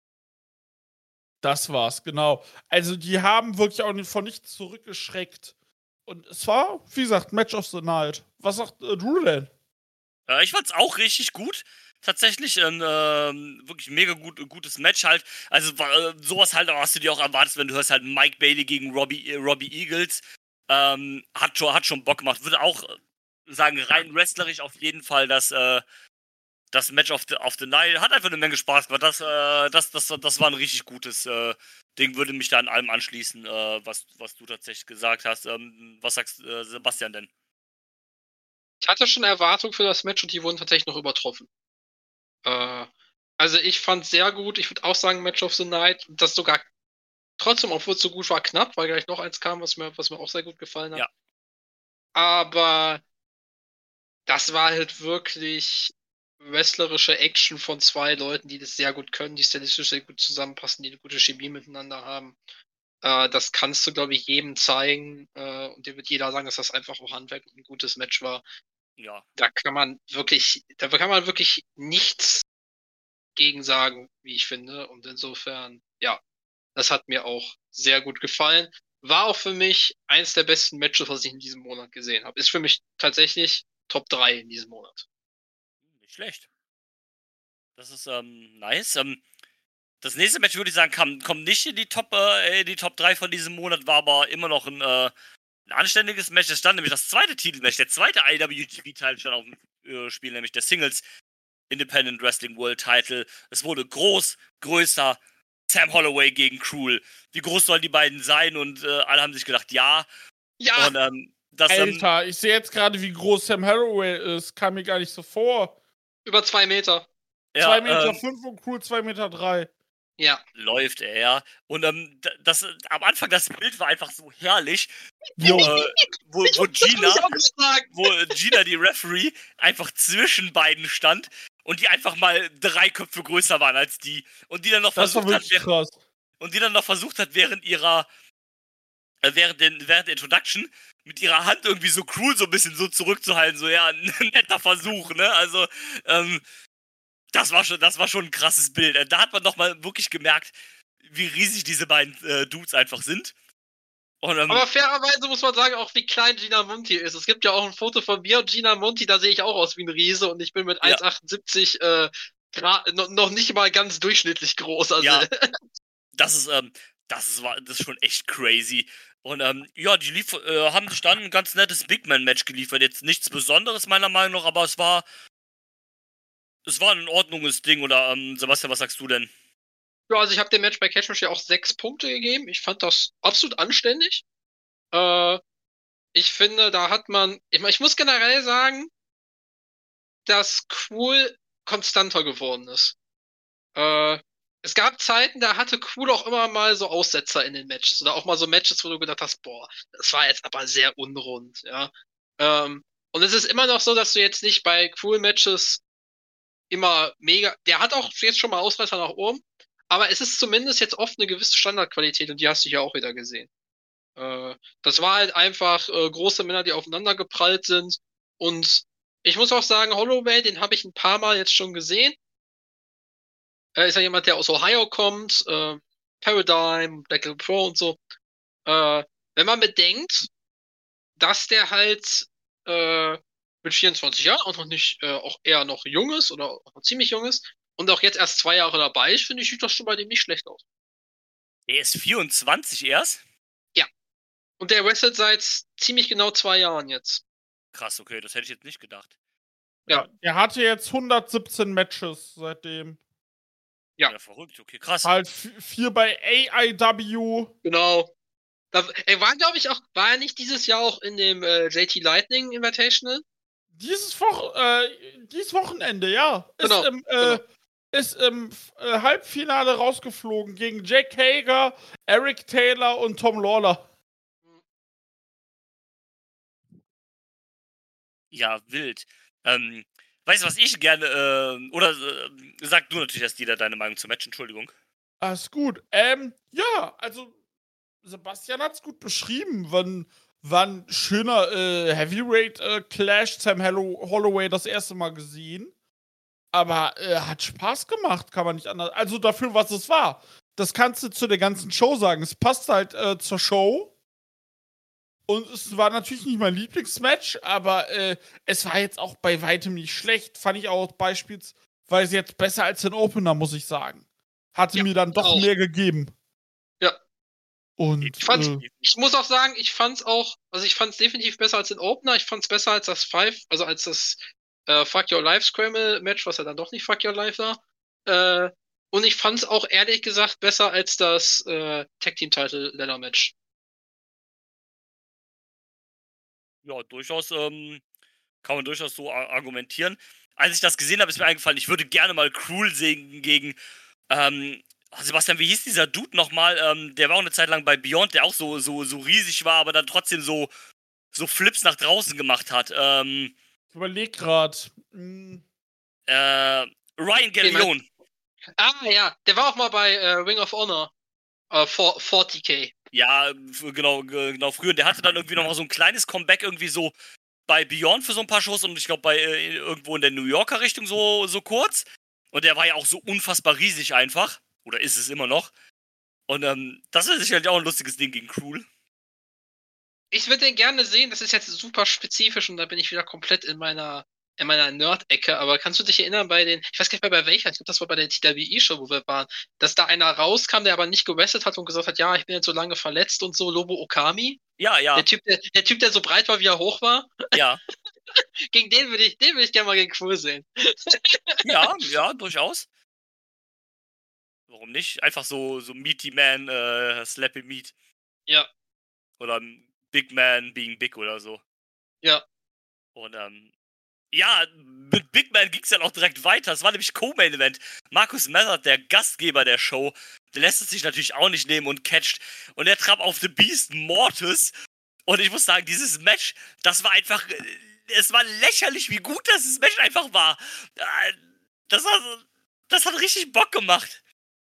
das war's, genau. Also, die haben wirklich auch nicht- von nichts zurückgeschreckt. Und es war, wie gesagt, Match of the Night. Was sagt äh, Drew denn? Äh, ich fand's auch richtig gut. Tatsächlich ein ähm, wirklich mega gut, gutes Match halt. Also wa- äh, sowas halt hast du dir auch erwartet, wenn du hörst halt Mike Bailey gegen Robbie, äh, Robbie Eagles. Ähm, hat, schon, hat schon Bock gemacht. Würde auch äh, sagen, rein wrestlerisch auf jeden Fall das, äh, das Match of the, of the Night. Hat einfach eine Menge Spaß gemacht. Das, äh, das, das, das war ein richtig gutes äh, Ding. Würde mich da an allem anschließen, äh, was, was du tatsächlich gesagt hast. Ähm, was sagst äh, Sebastian denn? Ich hatte schon Erwartungen für das Match und die wurden tatsächlich noch übertroffen. Äh, also ich fand sehr gut. Ich würde auch sagen Match of the Night. Das sogar trotzdem, obwohl es so gut war, knapp, weil gleich noch eins kam, was mir, was mir auch sehr gut gefallen hat. Ja. Aber das war halt wirklich wrestlerische Action von zwei Leuten, die das sehr gut können, die stilistisch sehr gut zusammenpassen, die eine gute Chemie miteinander haben. Äh, das kannst du, glaube ich, jedem zeigen. Äh, und dir wird jeder sagen, dass das einfach auch Handwerk und ein gutes Match war. Ja. Da kann man wirklich, da kann man wirklich nichts gegen sagen, wie ich finde. Und insofern, ja, das hat mir auch sehr gut gefallen. War auch für mich eins der besten Matches, was ich in diesem Monat gesehen habe. Ist für mich tatsächlich Top drei in diesem Monat. Nicht schlecht. Das ist ähm, nice. Ähm, das nächste Match, würde ich sagen, kam, kommt nicht in die Top, äh, in die Top drei von diesem Monat, war aber immer noch ein, äh, ein anständiges Match. Es stand nämlich das zweite Titelmatch, der zweite I W G P-Titel stand auf dem äh, Spiel, nämlich der Singles Independent Wrestling World Title. Es wurde groß, größer, Sam Holloway gegen Cruel. Wie groß sollen die beiden sein? Und äh, alle haben sich gedacht, ja. Ja! Und ähm, das, ähm, Alter, ich sehe jetzt gerade, wie groß Sam Holloway ist. Kam mir gar nicht so vor. Über zwei Meter. ja, zwei Meter ähm, fünf und Cruel zwei Meter drei. Ja. läuft er, ja. Und ähm, d- das, am Anfang, das Bild war einfach so herrlich, Jo. äh, wo, Ich wo muss das Gina, muss ich auch nicht sagen. wo Gina, die Referee, einfach zwischen beiden stand und die einfach mal drei Köpfe größer waren als die. Und die dann noch Das war versucht hat, wirklich während, krass. und die dann noch versucht hat, während ihrer, äh, während, den, während der Introduction mit ihrer Hand irgendwie so Cruel so ein bisschen so zurückzuhalten, so ja, ein netter Versuch, ne? Also, ähm, das war schon, das war schon ein krasses Bild. Äh, Da hat man noch mal wirklich gemerkt, wie riesig diese beiden äh, Dudes einfach sind. Und, ähm, Aber fairerweise muss man sagen, auch wie klein Gina Monti ist. Es gibt ja auch ein Foto von mir und Gina Monti, da sehe ich auch aus wie ein Riese und ich bin mit Ja. eins Komma achtundsiebzig äh, gra- no, noch nicht mal ganz durchschnittlich groß. Also, Ja. das ist, ähm, das ist, war- das ist schon echt crazy. Und ähm, ja, die lief, äh, haben sich dann ein ganz nettes Big Man-Match geliefert. Jetzt nichts Besonderes meiner Meinung nach, aber es war, es war ein in Ordnunges Ding. Oder ähm, Sebastian, was sagst du denn? ja, also ich habe dem Match bei Catchmatch ja auch sechs Punkte gegeben. Ich fand das absolut anständig. Äh, ich finde, da hat man, ich, ich muss generell sagen, dass Cool konstanter geworden ist. Äh, es gab Zeiten, da hatte Cool auch immer mal so Aussetzer in den Matches oder auch mal so Matches, wo du gedacht hast, boah, das war jetzt aber sehr unrund, ja. Ähm, und es ist immer noch so, dass du jetzt nicht bei Cool-Matches immer mega, der hat auch jetzt schon mal Ausreißer nach oben, aber es ist zumindest jetzt oft eine gewisse Standardqualität und die hast du hier auch wieder gesehen. Äh, das war halt einfach äh, große Männer, die aufeinander geprallt sind und ich muss auch sagen, Holloway, den habe ich ein paar Mal jetzt schon gesehen. Er ist ja jemand, der aus Ohio kommt, äh, Paradigm, Black Little Pro und so. Äh, wenn man bedenkt, dass der halt äh, mit vierundzwanzig Jahren auch noch nicht, äh, auch eher noch jung ist oder auch noch ziemlich jung ist und auch jetzt erst zwei Jahre dabei ist, finde ich, sieht das schon bei dem nicht schlecht aus. Der ist vierundzwanzig erst? Und der wrestelt seit ziemlich genau zwei Jahren jetzt. Krass, okay, das hätte ich jetzt nicht gedacht. Ja. Er hatte jetzt hundertsiebzehn Matches seitdem. Ja. Ja, verrückt, okay, krass. Halt v- vier bei A I W. Genau. Da, er war, glaube ich, auch, war er nicht dieses Jahr auch in dem äh, J T Lightning Invitational? Dieses, Woch äh, dieses Wochenende, ja. Ist Genau, im, äh, genau. ist im äh, Halbfinale rausgeflogen gegen Jake Hager, Eric Taylor und Tom Lawler. Ja, wild. Ähm, weißt du, was ich gerne, äh, oder äh, sag du natürlich erst jeder deine Meinung zum Match, Entschuldigung. Alles gut. Ähm, ja, also Sebastian hat's gut beschrieben, wann wann schöner äh, Heavyweight äh, Clash Sam Hallow Holloway das erste Mal gesehen. Aber äh, hat Spaß gemacht, kann man nicht anders. Also dafür, was es war. Das kannst du zu der ganzen Show sagen. Es passt halt äh, zur Show. Und es war natürlich nicht mein Lieblingsmatch, aber äh, es war jetzt auch bei weitem nicht schlecht. Fand ich auch beispielsweise jetzt besser als den Opener, muss ich sagen. Hatte Ja, mir dann doch auch. mehr gegeben. Ja. Und Ich fand's- äh, Ich muss auch sagen, ich fand's auch, also ich fand's definitiv besser als den Opener, ich fand's besser als das Five, also als das äh, Fuck Your Life Scramble Match, was ja dann doch nicht Fuck Your Life war. Äh, und ich fand's auch ehrlich gesagt besser als das äh, Tag Team Title Ladder Match. Ja, durchaus, ähm, kann man durchaus so ar- argumentieren. Als ich das gesehen habe, ist mir eingefallen, ich würde gerne mal Cruel sehen gegen, ähm, Sebastian, wie hieß dieser Dude nochmal? Ähm, der war auch eine Zeit lang bei Beyond, der auch so, so, so riesig war, aber dann trotzdem so, so Flips nach draußen gemacht hat. Ähm, ich überleg grad. Hm, äh, Ryan Gallione. Ah ja, der war auch mal bei äh, Ring of Honor. Äh, for, vierzig K. Ja, f- genau, g- genau, früher. Und der hatte dann irgendwie noch mal so ein kleines Comeback irgendwie so bei Beyond für so ein paar Shows und ich glaube bei äh, irgendwo in der New Yorker Richtung so, so kurz. Und der war ja auch so unfassbar riesig einfach. Oder ist es immer noch. Und ähm, das ist sicherlich auch ein lustiges Ding gegen Cruel. Ich würde den gerne sehen, das ist jetzt super spezifisch und da bin ich wieder komplett in meiner in meiner Nerd-Ecke, aber kannst du dich erinnern bei den, ich weiß gar nicht mehr bei welcher, ich glaube, das war bei der T W E-Show, wo wir waren, dass da einer rauskam, der aber nicht gewrestelt hat und gesagt hat, ja, ich bin jetzt so lange verletzt und so, Lobo Okami? Ja, ja. Der Typ, der, der Typ, der so breit war, wie er hoch war? Ja. Gegen den würde ich, den würde ich gerne mal gegen Quo sehen. Ja, ja, durchaus. Warum nicht? Einfach so, so Meaty Man, äh, Slappy Meat. Ja. Oder Big Man being big oder so. Ja. Und, ähm, ja, mit Big Man ging es dann auch direkt weiter. Es war nämlich Co-Main Event. Marcus Method, der Gastgeber der Show, der lässt es sich natürlich auch nicht nehmen und catcht. Und er traf auf The Beast Mortis. Und ich muss sagen, dieses Match, das war einfach, es war lächerlich, wie gut das Match einfach war. Das war, das hat richtig Bock gemacht.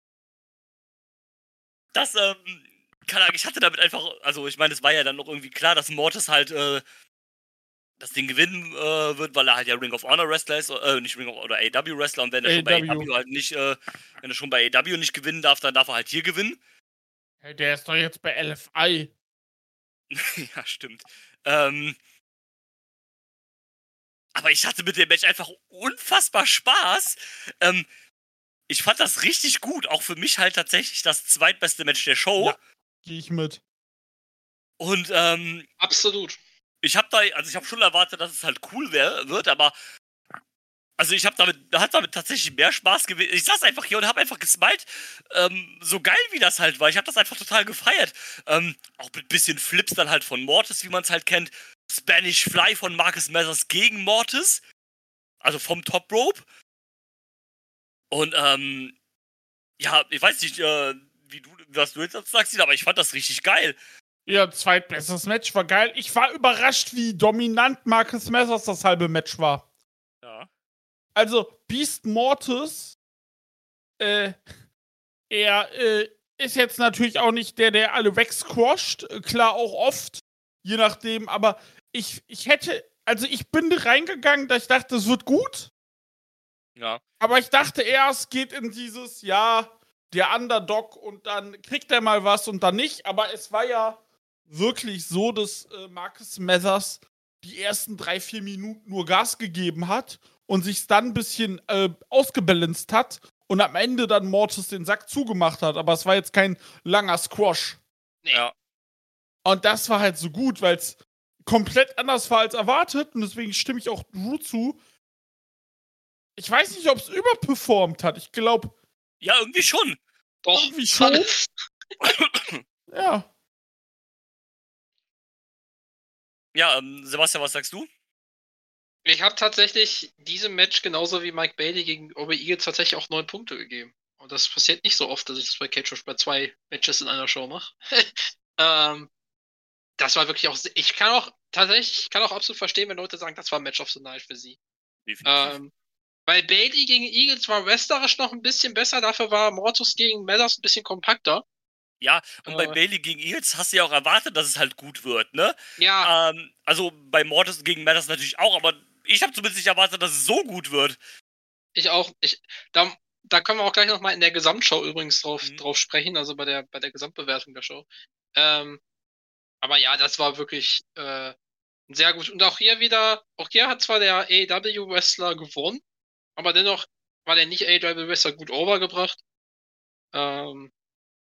Das, ähm, keine Ahnung, ich hatte damit einfach, also ich meine, es war ja dann noch irgendwie klar, dass Mortis halt, äh, das Ding gewinnen äh, wird, weil er halt ja Ring of Honor Wrestler ist, äh, nicht Ring of oder A E W Wrestler, und wenn er schon bei A E W halt nicht, äh, wenn er schon bei A E W nicht gewinnen darf, dann darf er halt hier gewinnen. Hey, der ist doch jetzt bei L F I. Ja, stimmt. Ähm, aber ich hatte mit dem Match einfach unfassbar Spaß. Ähm, ich fand das richtig gut, auch für mich halt tatsächlich das zweitbeste Match der Show. Ja, gehe ich mit. Und, ähm, absolut. Ich habe da, also ich habe schon erwartet, dass es halt cool wär, wird, aber also ich habe damit, hat damit tatsächlich mehr Spaß gewesen. Ich saß einfach hier und habe einfach gesmiled, ähm, so geil wie das halt war. Ich habe das einfach total gefeiert. Ähm, auch mit bisschen Flips dann halt von Mortis, wie man es halt kennt. Spanish Fly von Marcus Messers gegen Mortis, also vom Top Rope. Und ähm, ja, ich weiß nicht, äh, wie du, was du jetzt sagst, aber ich fand das richtig geil. Ja, zweitbestes Match war geil. Ich war überrascht, wie dominant Marcus Messers das halbe Match war. Ja. Also, Beast Mortis, äh, er äh, ist jetzt natürlich auch nicht der, der alle wegsquasht. Klar, auch oft, je nachdem. Aber ich, ich hätte, also ich bin reingegangen, da ich dachte, es wird gut. Ja. Aber ich dachte erst, geht in dieses, ja, der Underdog und dann kriegt er mal was und dann nicht. Aber es war ja wirklich so, dass äh, Marcus Messers die ersten drei, vier Minuten nur Gas gegeben hat und sich dann ein bisschen äh, ausgebalanced hat und am Ende dann Mortis den Sack zugemacht hat. Aber es war jetzt kein langer Squash. Nee. Ja. Und das war halt so gut, weil es komplett anders war als erwartet und deswegen stimme ich auch Drew zu. Ich weiß nicht, ob es überperformt hat. Ich glaube. Ja, irgendwie schon. Doch. Irgendwie schon. Ja. Ja, ähm, Sebastian, was sagst du? Ich habe tatsächlich diesem Match genauso wie Mike Bailey gegen Obi Eagles tatsächlich auch neun Punkte gegeben. Und das passiert nicht so oft, dass ich das bei Cage bei zwei Matches in einer Show mache. ähm, das war wirklich auch, ich kann auch tatsächlich, ich kann auch absolut verstehen, wenn Leute sagen, das war Match of the Night für sie. Ähm, weil Bailey gegen Eagles war wrestlerisch noch ein bisschen besser, dafür war Mortis gegen Mellors ein bisschen kompakter. Ja, und äh, bei Bailey gegen Eagles hast du ja auch erwartet, dass es halt gut wird, ne? Ja. Ähm, also bei Mortis gegen Mellors natürlich auch, aber ich habe zumindest nicht erwartet, dass es so gut wird. Ich auch. Ich, da, da können wir auch gleich nochmal in der Gesamtshow übrigens drauf, mhm. drauf sprechen, also bei der, bei der Gesamtbewertung der Show. Ähm, aber ja, das war wirklich äh, sehr gut. Und auch hier wieder, auch hier hat zwar der A E W-Wrestler gewonnen, aber dennoch war der nicht A E W-Wrestler gut overgebracht. Ähm,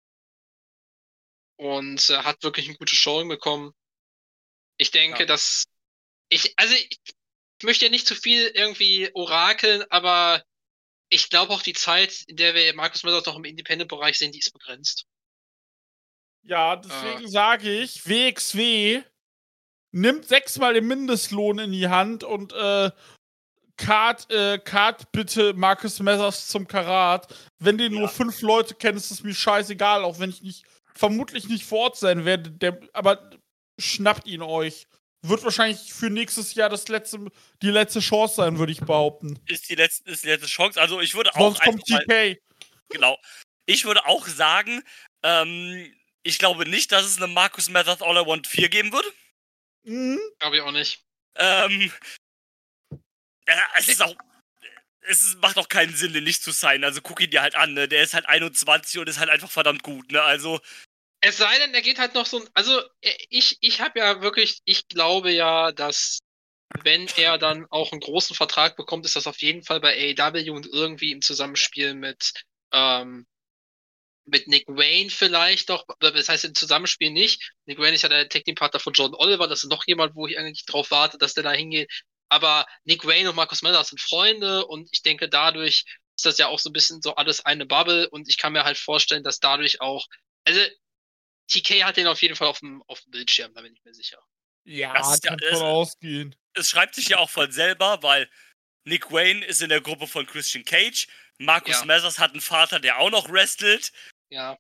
und äh, hat wirklich eine gute Showing bekommen. Ich denke, ja. dass ich, also ich, ich möchte ja nicht zu viel irgendwie orakeln, aber ich glaube auch die Zeit, in der wir Marcus Messers noch im Independent-Bereich sehen, die ist begrenzt. Ja, deswegen äh. sage ich, W X W nimmt sechsmal den Mindestlohn in die Hand und äh, Kart, äh, Kart bitte Marcus Messers zum Karat. Wenn den ja. nur fünf Leute kennen, ist es mir scheißegal, auch wenn ich nicht, vermutlich nicht vor Ort sein werde, der, aber schnappt ihn euch. Wird wahrscheinlich für nächstes Jahr das letzte, die letzte Chance sein, würde ich behaupten. Ist die letzte, ist die letzte Chance. Also ich würde Sonst auch kommt T K. Mal, genau. Ich würde auch sagen, ähm, ich glaube nicht, dass es eine Marcus Method All I Want vier geben würde. Mhm. Glaube ich auch nicht. Ähm, ja, es ist auch, es ist, macht auch keinen Sinn, den nicht zu sein. Also guck ihn dir halt an, ne? Der ist halt einundzwanzig und ist halt einfach verdammt gut, ne? Also. Es sei denn, er geht halt noch so, also ich, ich habe ja wirklich, ich glaube ja, dass wenn er dann auch einen großen Vertrag bekommt, ist das auf jeden Fall bei A E W und irgendwie im Zusammenspiel mit, ähm, mit Nick Wayne vielleicht doch. Das heißt im Zusammenspiel nicht. Nick Wayne ist ja der Tag-Team-Partner von John Oliver. Das ist noch jemand, wo ich eigentlich drauf warte, dass der da hingeht. Aber Nick Wayne und Marcus Miller sind Freunde und ich denke, dadurch ist das ja auch so ein bisschen so alles eine Bubble und ich kann mir halt vorstellen, dass dadurch auch, also T K hat den auf jeden Fall auf dem, auf dem Bildschirm, da bin ich mir sicher. Ja, Das, kann das, von ausgehen. Es schreibt sich ja auch von selber, weil Nick Wayne ist in der Gruppe von Christian Cage. Marcus Ja. Messers hat einen Vater, der auch noch wrestelt. Ja.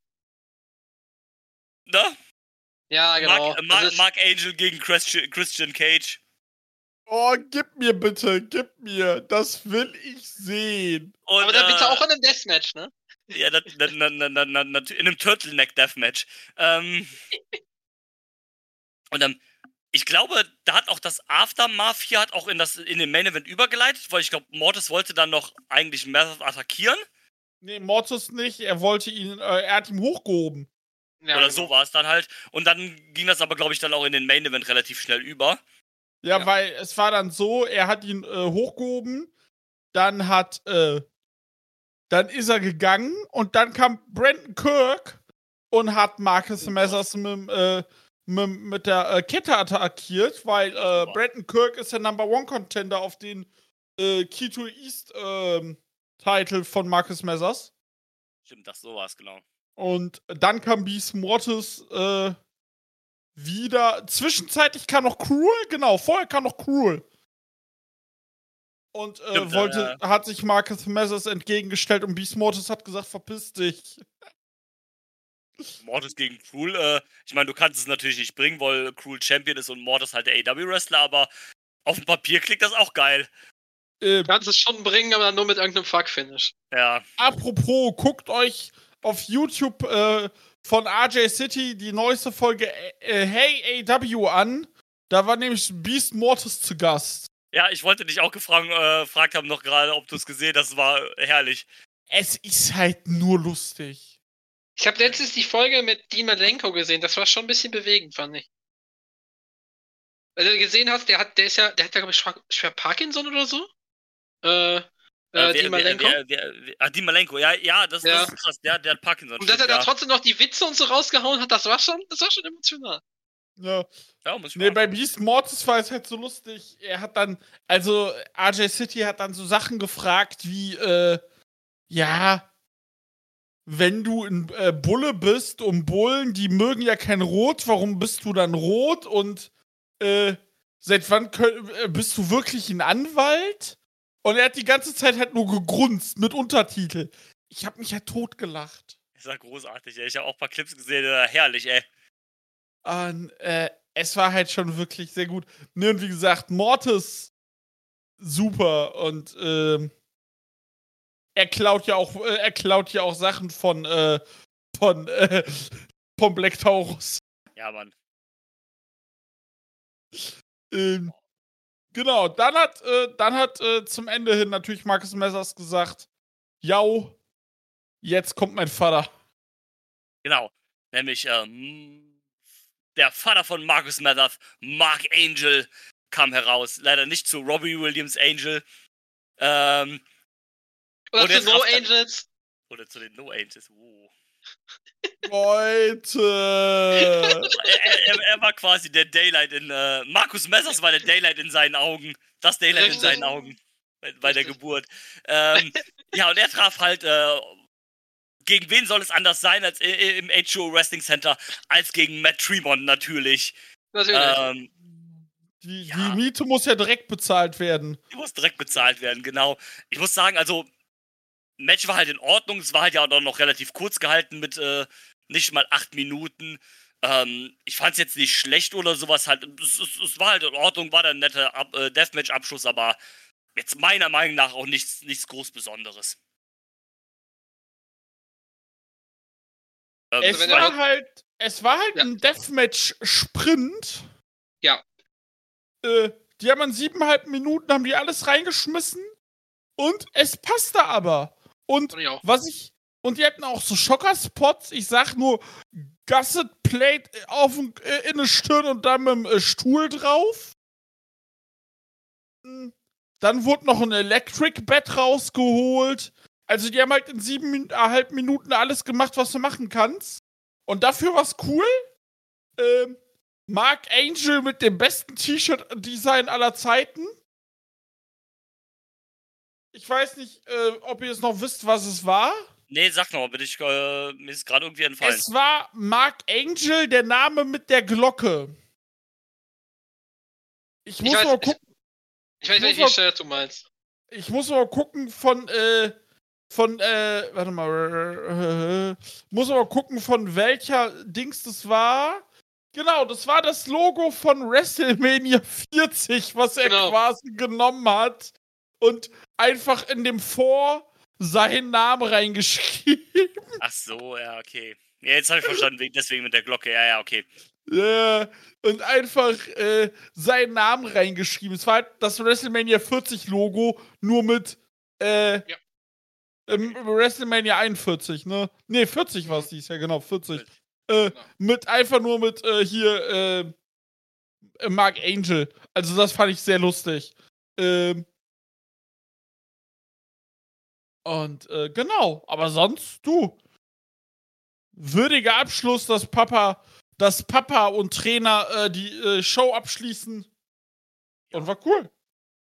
Ne? Ja, genau. Mark, Mark, Das ist- Mark Angel gegen Christian, Christian Cage. Oh, gib mir bitte, gib mir. Das will ich sehen. Und, aber dann bitte äh, auch in einem Deathmatch, ne? Ja, na, na, na, na, na, na, in einem Turtleneck-Deathmatch. Ähm, und dann, ich glaube, da hat auch das Aftermath hier hat auch in, das, in den Main-Event übergeleitet, weil ich glaube, Mortis wollte dann noch eigentlich Method attackieren. Nee, Mortis nicht. Er wollte ihn, äh, er hat ihn hochgehoben. Ja, Oder genau. so war es dann halt. Und dann ging das aber, glaube ich, dann auch in den Main-Event relativ schnell über. Ja, Ja. weil es war dann so, er hat ihn äh, hochgehoben, dann hat, äh, dann ist er gegangen und dann kam Brandon Kirk und hat Marcus Messers mit, äh, mit, mit der äh, Kette attackiert, weil äh, Brandon Kirk ist der Number One Contender auf den äh, Key to East ähm, Title von Marcus Messers. Stimmt, das so war es, genau. Und dann kam Beast Mortis äh, wieder. Zwischenzeitlich kam noch Cruel, genau, vorher kam noch Cruel. Und äh, Stimmt, wollte, äh, hat sich Marcus Messers entgegengestellt und Beast Mortis hat gesagt, verpiss dich. Mortis gegen Cruel, äh, ich meine, du kannst es natürlich nicht bringen, weil Cruel Champion ist und Mortis halt der A E W-Wrestler, aber auf dem Papier klingt das auch geil. Äh, Du kannst es schon bringen, aber dann nur mit irgendeinem Fuck-Finish. Ja, apropos, guckt euch auf YouTube äh, von R J City die neueste Folge äh, Hey A E W an. Da war nämlich Beast Mortis zu Gast. ja, ich wollte dich auch gefragt, äh, gefragt haben noch gerade, ob du es gesehen hast, das war herrlich. Es ist halt nur lustig. Ich habe letztens die Folge mit Dean Malenko gesehen, das war schon ein bisschen bewegend, fand ich. Weil du gesehen hast, der hat, der ist ja, der hat ja, glaube ich, schwer, schwer Parkinson oder so. Äh, äh, Äh, Dean Malenko. wer, wer, wer, ah, Dean Malenko, ja, ja, das, Ja. das ist krass, der, der hat Parkinson. Und dass er stimmt, da ja. trotzdem noch die Witze und so rausgehauen hat, das war schon, das war schon emotional. Ja. Ja, muss ich Nee, mal bei Beast Mortis war es halt so lustig. Er hat dann, also R J City hat dann so Sachen gefragt wie, äh, ja, wenn du ein äh, Bulle bist und Bullen, die mögen ja kein Rot, warum bist du dann rot? Und äh, seit wann könnt, äh, bist du wirklich ein Anwalt? Und er hat die ganze Zeit halt nur gegrunzt mit Untertitel. Ich hab mich ja totgelacht. Das war großartig, ey. Ich habe auch ein paar Clips gesehen, äh, herrlich, ey. Und äh, es war halt schon wirklich sehr gut. Ne, und wie gesagt, Mortis super. Und ähm, er klaut ja auch, äh, er klaut ja auch Sachen von, äh, von, äh, von Black Taurus. Ja, Mann. Ähm, genau, dann hat, äh, dann hat äh, zum Ende hin natürlich Marcus Messers gesagt, jau, jetzt kommt mein Vater. Genau. Nämlich, ähm, der Vater von Marcus Method, Mark Angel, kam heraus. Leider nicht zu Robbie Williams Angel. Ähm, Oder Und zu jetzt No rafft er- Angels. oder zu den No Angels. Uh. Leute. er, er, er war quasi der Daylight in, äh, Marcus Messers war der Daylight in seinen Augen. Das Daylight Richtig. in seinen Augen. Bei, bei der Richtig. Geburt. Ähm, ja, und er traf halt, äh, gegen wen soll es anders sein als i- im H O Wrestling Center, als gegen Matt Tremont natürlich. Natürlich. Ähm, Die, Ja. die Miete muss ja direkt bezahlt werden. die muss direkt bezahlt werden, genau. Ich muss sagen, also, Match war halt in Ordnung. Es war halt ja auch noch relativ kurz gehalten mit äh, nicht mal acht Minuten. Ähm, ich fand es jetzt nicht schlecht oder sowas halt. Es, es, es war halt in Ordnung, war dann ein netter Ab äh, Deathmatch-Abschluss, aber jetzt meiner Meinung nach auch nichts, nichts groß Besonderes. Ähm, Es wenn er war halt- halt, es war halt Ja. ein Deathmatch-Sprint. Ja. Äh, die haben in siebeneinhalb Minuten haben die alles reingeschmissen und es passte aber. Und Fand ich auch. was ich, und die hatten auch so Schocker-Spots. Ich sag nur, Gusset Plate auf, den- äh, in eine Stirn und dann mit dem äh, Stuhl drauf. Minuten. Dann wurde noch ein Electric Bed rausgeholt. Also die haben halt in siebeneinhalb Minuten alles gemacht, was du machen kannst. Und dafür war's cool. Ähm, Mark Angel mit dem besten T-Shirt-Design aller Zeiten. Ich weiß nicht, äh, ob ihr es noch wisst, was es war. Nee, sag noch, bitte. Ich, äh, mir ist gerade irgendwie entfallen. Es war Mark Angel, der Name mit der Glocke. Ich Ich muss weiß, mal ich, gucken. ich weiß Ich muss nicht, mal- wie Stelle du meinst. Ich muss mal gucken von, äh, von, äh, warte mal, äh, muss mal gucken, von welcher Dings das war. Genau, das war das Logo von WrestleMania vierzig, was er Genau. quasi genommen hat und einfach in dem Vor seinen Namen reingeschrieben. Ach so, ja, okay. Ja, jetzt habe ich verstanden, wegen- deswegen mit der Glocke. Ja, ja, okay. Ja, und einfach äh, seinen Namen reingeschrieben. Es war halt das WrestleMania vierzig Logo, nur mit äh, Ja. ähm, WrestleMania einundvierzig, ne? Ne, vierzig war es dies, ja genau, vierzig. Äh, Genau. mit einfach nur mit äh, hier äh, äh, Mark Angel. Also das fand ich sehr lustig. Ähm, und äh, genau, aber sonst du. Würdiger Abschluss, dass Papa, dass Papa und Trainer äh, die äh, Show abschließen. Und war cool.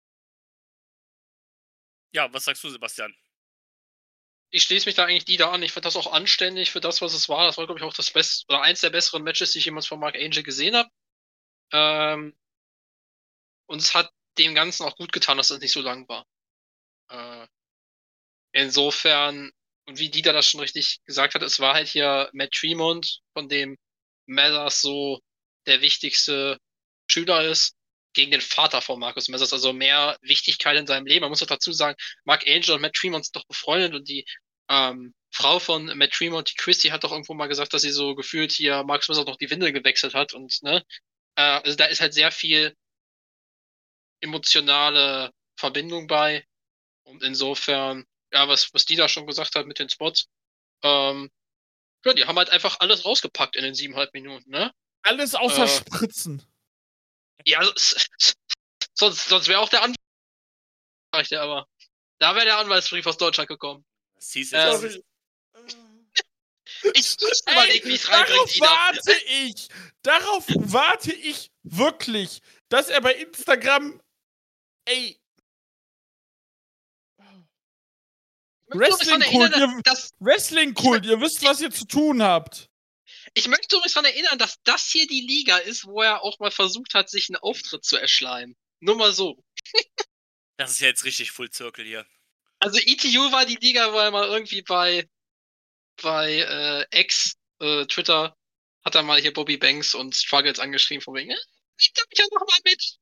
Ja, was sagst du, Sebastian? Ich schließe mich da eigentlich die da an. Ich fand das auch anständig für das, was es war. Das war, glaube ich, auch das beste oder eins der besseren Matches, die ich jemals von Mark Angel gesehen habe. Ähm, und es hat dem Ganzen auch gut getan, dass es nicht so lang war. Äh, insofern, und wie Dieter das schon richtig gesagt hat, es war halt hier Matt Tremont, von dem Mathers so der wichtigste Schüler ist, gegen den Vater von Marcus Mathers, also mehr Wichtigkeit in seinem Leben. Man muss auch dazu sagen, Mark Angel und Matt Tremont sind doch befreundet und die ähm, Frau von Matt Tremont, die Christy, hat doch irgendwo mal gesagt, dass sie so gefühlt hier Marcus Mathers noch die Windel gewechselt hat und ne, äh, also da ist halt sehr viel emotionale Verbindung bei und insofern, ja, was, was die da schon gesagt hat mit den Spots, ähm, ja, die haben halt einfach alles rausgepackt in den siebeneinhalb Minuten, ne? Alles außer Äh. Spritzen. Ja, also, sonst, sonst wäre auch der Anwalt, aber da wäre der Anwaltsbrief aus Deutschland gekommen. Das hieß Ähm, jetzt. Sorry. Ich muss Ey, überlegen, wie ich darauf reinbringe, Dieter. warte ich. Darauf warte ich wirklich, dass er bei Instagram, ey, Ich möchte übrigens daran Wrestling-Kult, erinnern, ihr, dass, Wrestling-Kult, ihr wisst, was ihr zu tun habt. ich möchte übrigens daran erinnern, dass das hier die Liga ist, wo er auch mal versucht hat, sich einen Auftritt zu erschleimen. Nur mal so. Das ist ja jetzt richtig Full Circle hier. Also E T U war die Liga, wo er mal irgendwie bei, bei äh, X, äh, Twitter, hat er mal hier Bobby Banks und Struggles angeschrieben, von wegen, äh, ich darf mich ja noch mal mit.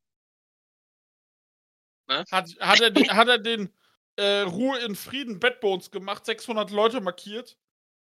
Hat, hat, er, den, hat er den äh, Ruhe in Frieden Bad Bones gemacht, sechshundert Leute markiert?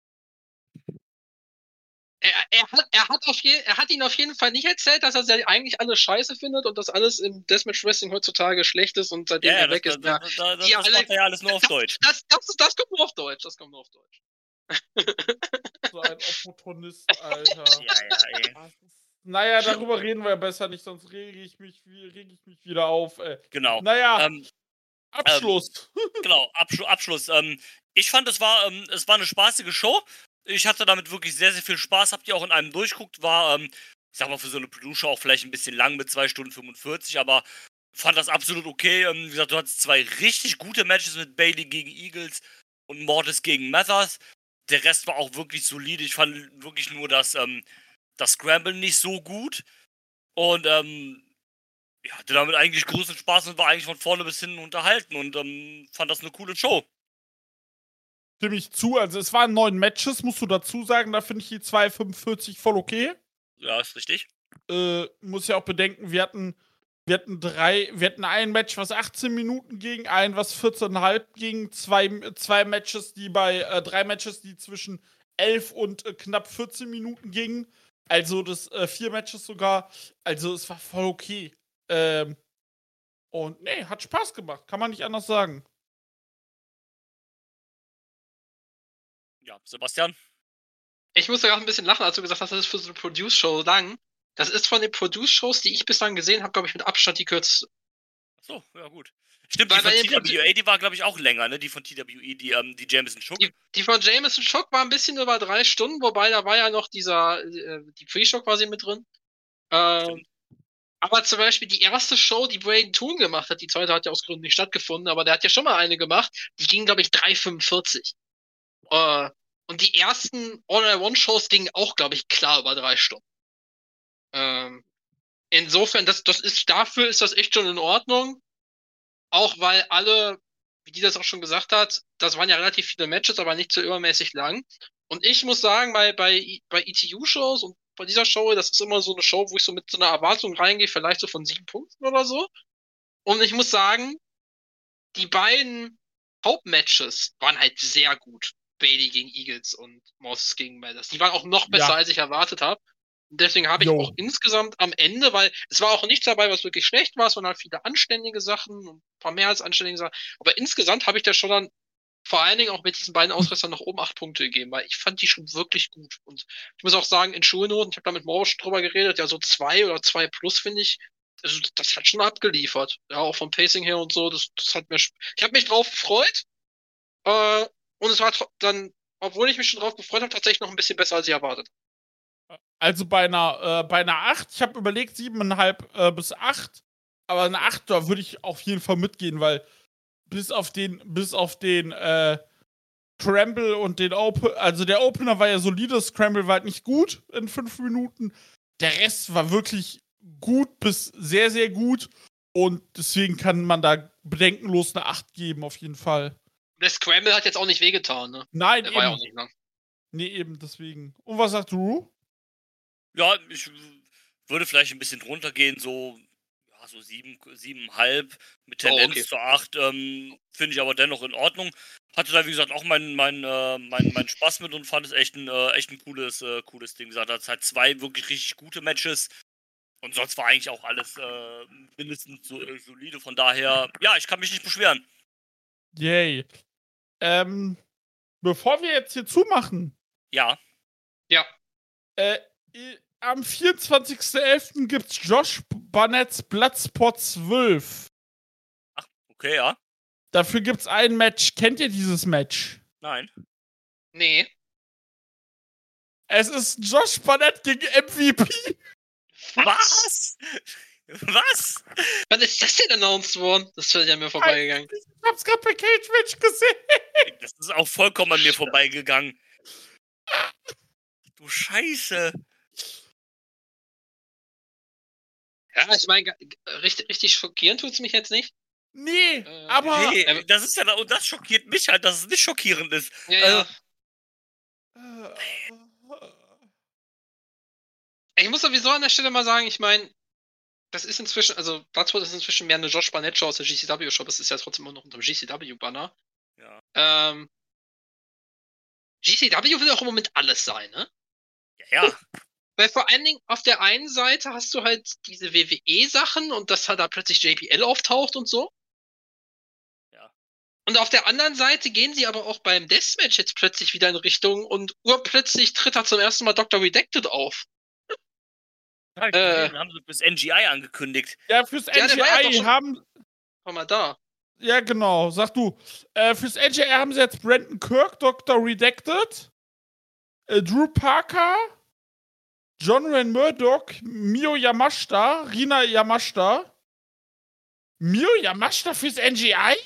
Er, er, hat, er, hat auf je, er hat ihnen auf jeden Fall nicht erzählt, dass er sie eigentlich alles scheiße findet und dass alles im Deathmatch Wrestling heutzutage schlecht ist und seitdem Ja, er das, weg ist. das, Ja, das, das, das, die das alle- macht er ja alles nur auf Deutsch. Das, das, das, das kommt nur auf Deutsch. Das kommt nur auf Deutsch. So ein Opportunist, Alter. Ja, ja, ey. Naja, darüber reden wir besser nicht, sonst rege ich mich, reg ich mich wieder auf. Ey. Genau. Naja, Ähm, Abschluss. genau, Abschlu Abschluss. Ähm, ich fand, es war, ähm, es war eine spaßige Show. Ich hatte damit wirklich sehr, sehr viel Spaß. Habt ihr auch in einem durchguckt. War, ähm, ich sag mal, für so eine Producer auch vielleicht ein bisschen lang mit zwei Stunden fünfundvierzig, aber fand das absolut okay. Ähm, wie gesagt, du hattest zwei richtig gute Matches mit Bailey gegen Eagles und Mortis gegen Mathers. Der Rest war auch wirklich solide. Ich fand wirklich nur das, ähm, das Scramble nicht so gut. Und, ähm, ja, hatte damit eigentlich großen Spaß und war eigentlich von vorne bis hinten unterhalten und ähm, fand das eine coole Show. Stimme ich zu. Also, es waren neun Matches, musst du dazu sagen. Da finde ich die zwei fünfundvierzig voll okay. Ja, ist richtig. Äh, muss ja auch bedenken, wir hatten, wir hatten drei, wir hatten ein Match, was achtzehn Minuten ging, ein, was vierzehn Komma fünf ging, zwei, zwei Matches, die bei, äh, drei Matches, die zwischen elf und äh, knapp vierzehn Minuten gingen. Also, das, äh, vier Matches sogar. Also, es war voll okay. Ähm, und nee, hat Spaß gemacht. Kann man nicht anders sagen. Ja, Sebastian? Ich musste gerade ein bisschen lachen, als du gesagt hast, das ist für so eine Produce-Show lang. Das ist von den Produce-Shows, die ich bislang gesehen habe, glaube ich, mit Abstand die kürzeste. So, ja gut. Stimmt, Weil die bei von den T W A, die war, glaube ich, auch länger, ne? Die von T W E, die, ähm, die Jameson Shook. Die, die von Jameson Shook war ein bisschen über drei Stunden, wobei da war ja noch dieser, äh, die Pre-Show quasi mit drin. Ähm, aber zum Beispiel die erste Show, die Braden Toon gemacht hat, die zweite hat ja aus Gründen nicht stattgefunden, aber der hat ja schon mal eine gemacht, die ging, glaube ich, drei fünfundvierzig. Äh, und die ersten All-in-One-Shows gingen auch, glaube ich, klar über drei Stunden. Ähm, insofern, das, das ist, dafür ist das echt schon in Ordnung. Auch weil alle, wie die das auch schon gesagt hat, das waren ja relativ viele Matches, aber nicht so übermäßig lang. Und ich muss sagen, bei, bei, bei E T U-Shows und bei dieser Show, das ist immer so eine Show, wo ich so mit so einer Erwartung reingehe, vielleicht so von sieben Punkten oder so. Und ich muss sagen, die beiden Hauptmatches waren halt sehr gut. Bayley gegen Eagles und Moses gegen Mathers. Die waren auch noch besser, Ja. als ich erwartet habe. Deswegen habe ich Jo. auch insgesamt am Ende, weil es war auch nichts dabei, was wirklich schlecht war, es waren halt viele anständige Sachen und ein paar mehr als anständige Sachen. Aber insgesamt habe ich da schon dann vor allen Dingen auch mit diesen beiden Ausrüstern nach oben acht Punkte gegeben, weil ich fand die schon wirklich gut. Und ich muss auch sagen, in Schulnoten, ich habe da mit Morris schon drüber geredet, ja, so zwei oder zwei plus finde ich, also das hat schon abgeliefert. Ja, auch vom Pacing her und so, das, das hat mir, ich habe mich drauf gefreut. Äh, und es war dann, obwohl ich mich schon drauf gefreut habe, tatsächlich noch ein bisschen besser als ich erwartet. Also bei einer, äh, bei einer acht, ich habe überlegt sieben Komma fünf äh, bis acht, aber eine acht, da würde ich auf jeden Fall mitgehen, weil bis auf den, bis auf den, äh, Scramble und den Open, also der Opener war ja solide, Scramble war halt nicht gut in fünf Minuten. Der Rest war wirklich gut bis sehr, sehr gut und deswegen kann man da bedenkenlos eine acht geben, auf jeden Fall. Der Scramble hat jetzt auch nicht wehgetan, ne? Nein, Der eben. war ja auch nicht lang. Nee, eben, deswegen. Und was sagt du? Ja, ich würde vielleicht ein bisschen drunter gehen, so, ja, so sieben, siebeneinhalb mit Tendenz Oh, okay. zu acht, ähm, finde ich aber dennoch in Ordnung. Hatte da, wie gesagt, auch meinen mein, äh, mein, mein Spaß mit und fand es echt ein, äh, echt ein cooles, äh, cooles Ding. Wie gesagt, hat halt zwei wirklich richtig gute Matches und sonst war eigentlich auch alles äh, mindestens so, äh, solide. Von daher, ja, ich kann mich nicht beschweren. Yay. Ähm, bevor wir jetzt hier zumachen, Ja, Ja. äh, i- am vierundzwanzigsten elften gibt's Josh Barnett's Bloodsport zwölf. okay, ja. Dafür gibt's ein Match. Kennt ihr dieses Match? Nein. Nee. Es ist Josh Barnett gegen M V P. Was? Was? Wann ist das denn announced worden? Das ist ja mir vorbeigegangen. Ich hab's gerade bei Cage Match gesehen. Das ist auch vollkommen an mir vorbeigegangen. Du Scheiße. Ja, ich meine, richtig, richtig schockieren tut's mich jetzt nicht. Nee, Äh, aber. Nee, aber- das ist ja, und das schockiert mich halt, dass es nicht schockierend ist. Ja, Also, ja. Äh, Ich muss sowieso an der Stelle mal sagen, ich meine, das ist inzwischen, also Bloodsport ist inzwischen mehr eine Josh Barnett Show aus der G C W Shop. Es ist ja trotzdem immer noch unter dem G C W-Banner. Ja. Ähm, G C W will auch im Moment alles sein, ne? Ja, ja. Weil vor allen Dingen auf der einen Seite hast du halt diese W W E-Sachen und dass halt da plötzlich J B L auftaucht und so. Ja. Und auf der anderen Seite gehen sie aber auch beim Deathmatch jetzt plötzlich wieder in Richtung und urplötzlich tritt da zum ersten Mal Doktor Redacted auf. Hab ich Äh. gesehen, haben sie bis N G I angekündigt. Ja, fürs Ja, der war ja doch N G I schon- haben. War mal da. Ja, genau, sag du. Äh, fürs N G I haben sie jetzt Brandon Kirk, Doktor Redacted, äh, Drew Parker, John Ren Murdoch, Mio Yamashita, Rina Yamashita. Mio Yamashita fürs N G I?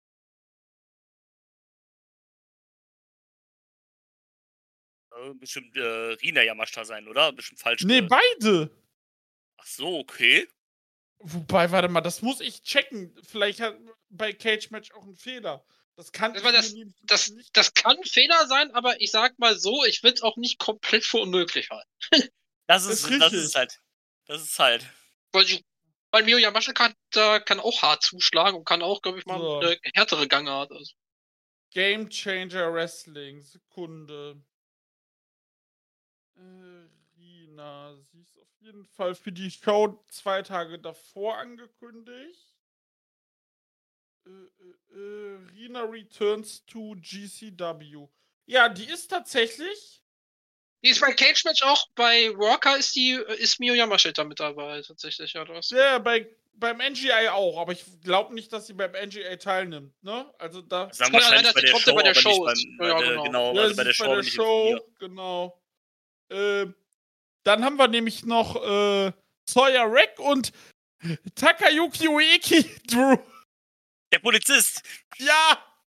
Äh, bestimmt äh, Rina Yamashita sein, oder? Bestimmt falsch. Nee, ge- beide. Ach so, okay. Wobei, warte mal, das muss ich checken. Vielleicht hat bei Cage Match auch einen Fehler. Das kann Das ich war mir das- nie- Das, nicht. das kann ein Fehler sein, aber ich sag mal so, ich will es auch nicht komplett für unmöglich halten. Das Ist ist, das richtig. ist halt. Das ist halt. Weil, die- weil Mio Yamashita kann, da kann auch hart zuschlagen und kann auch, glaube ich, mal So. eine härtere Gangart. Also. Game Changer Wrestling. Sekunde. Äh, Rina. Sie ist auf jeden Fall für die Show zwei Tage davor angekündigt. Äh, äh, äh, Rina returns to G C W. Ja, die ist tatsächlich. Die ist bei Cage Match auch, bei Walker ist die, ist Mio Yamashita mit dabei, tatsächlich, ja, du hast. Ja, bei, beim N G I auch, aber ich glaube nicht, dass sie beim N G I teilnimmt, ne? Also da. Sagen kann ja wahrscheinlich sein, bei dass der die Show, trotzdem bei der aber Show nicht ist. beim, Ja, bei der, genau. genau, Ja, also sie bei der ist Show, bei der nicht im Turnier. Show, genau. Äh, dann haben wir nämlich noch äh, Sawyer Wreck und Takayuki Ueki Drew. Der Polizist! Ja!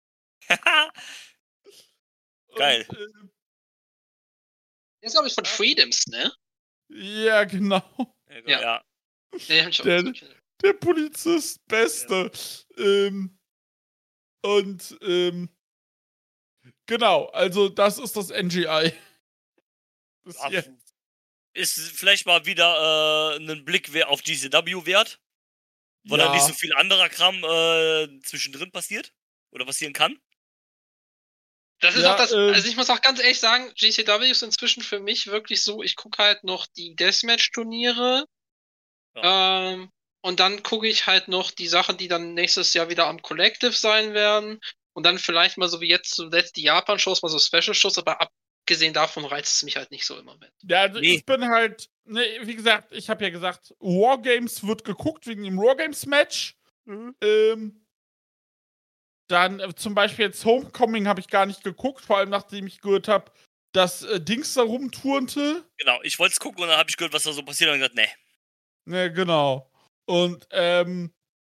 Geil. Und, äh, Der ist, glaube ich, von Freedoms, ne? ja, genau. Ja. ja. Nee, hab ich auch Der- nicht gesehen. Der Polizist, Beste. Ähm, und, ähm, genau, also das ist das N G I. Bis Ja, jetzt. Ist vielleicht mal wieder äh, ein Blick wer- auf G C W wert, wo da nicht so viel anderer Kram äh, zwischendrin passiert oder passieren kann. Das ist Ja, auch das, ähm, also ich muss auch ganz ehrlich sagen, G C W ist inzwischen für mich wirklich so, ich gucke halt noch die Deathmatch-Turniere ähm, und dann gucke ich halt noch die Sachen, die dann nächstes Jahr wieder am Collective sein werden und dann vielleicht mal so wie jetzt zuletzt die Japan-Shows, mal so Special-Shows, aber abgesehen davon reizt es mich halt nicht so im Moment. Ja, also Nee. ich bin halt, ne, wie gesagt, ich habe ja gesagt, Wargames wird geguckt wegen dem Wargames-Match. Ähm, dann äh, zum Beispiel jetzt Homecoming habe ich gar nicht geguckt, vor allem nachdem ich gehört habe, dass äh, Dings da rumturnte. Genau, ich wollte es gucken und dann habe ich gehört, was da so passiert und gesagt, nee. Ne, genau. Und ähm,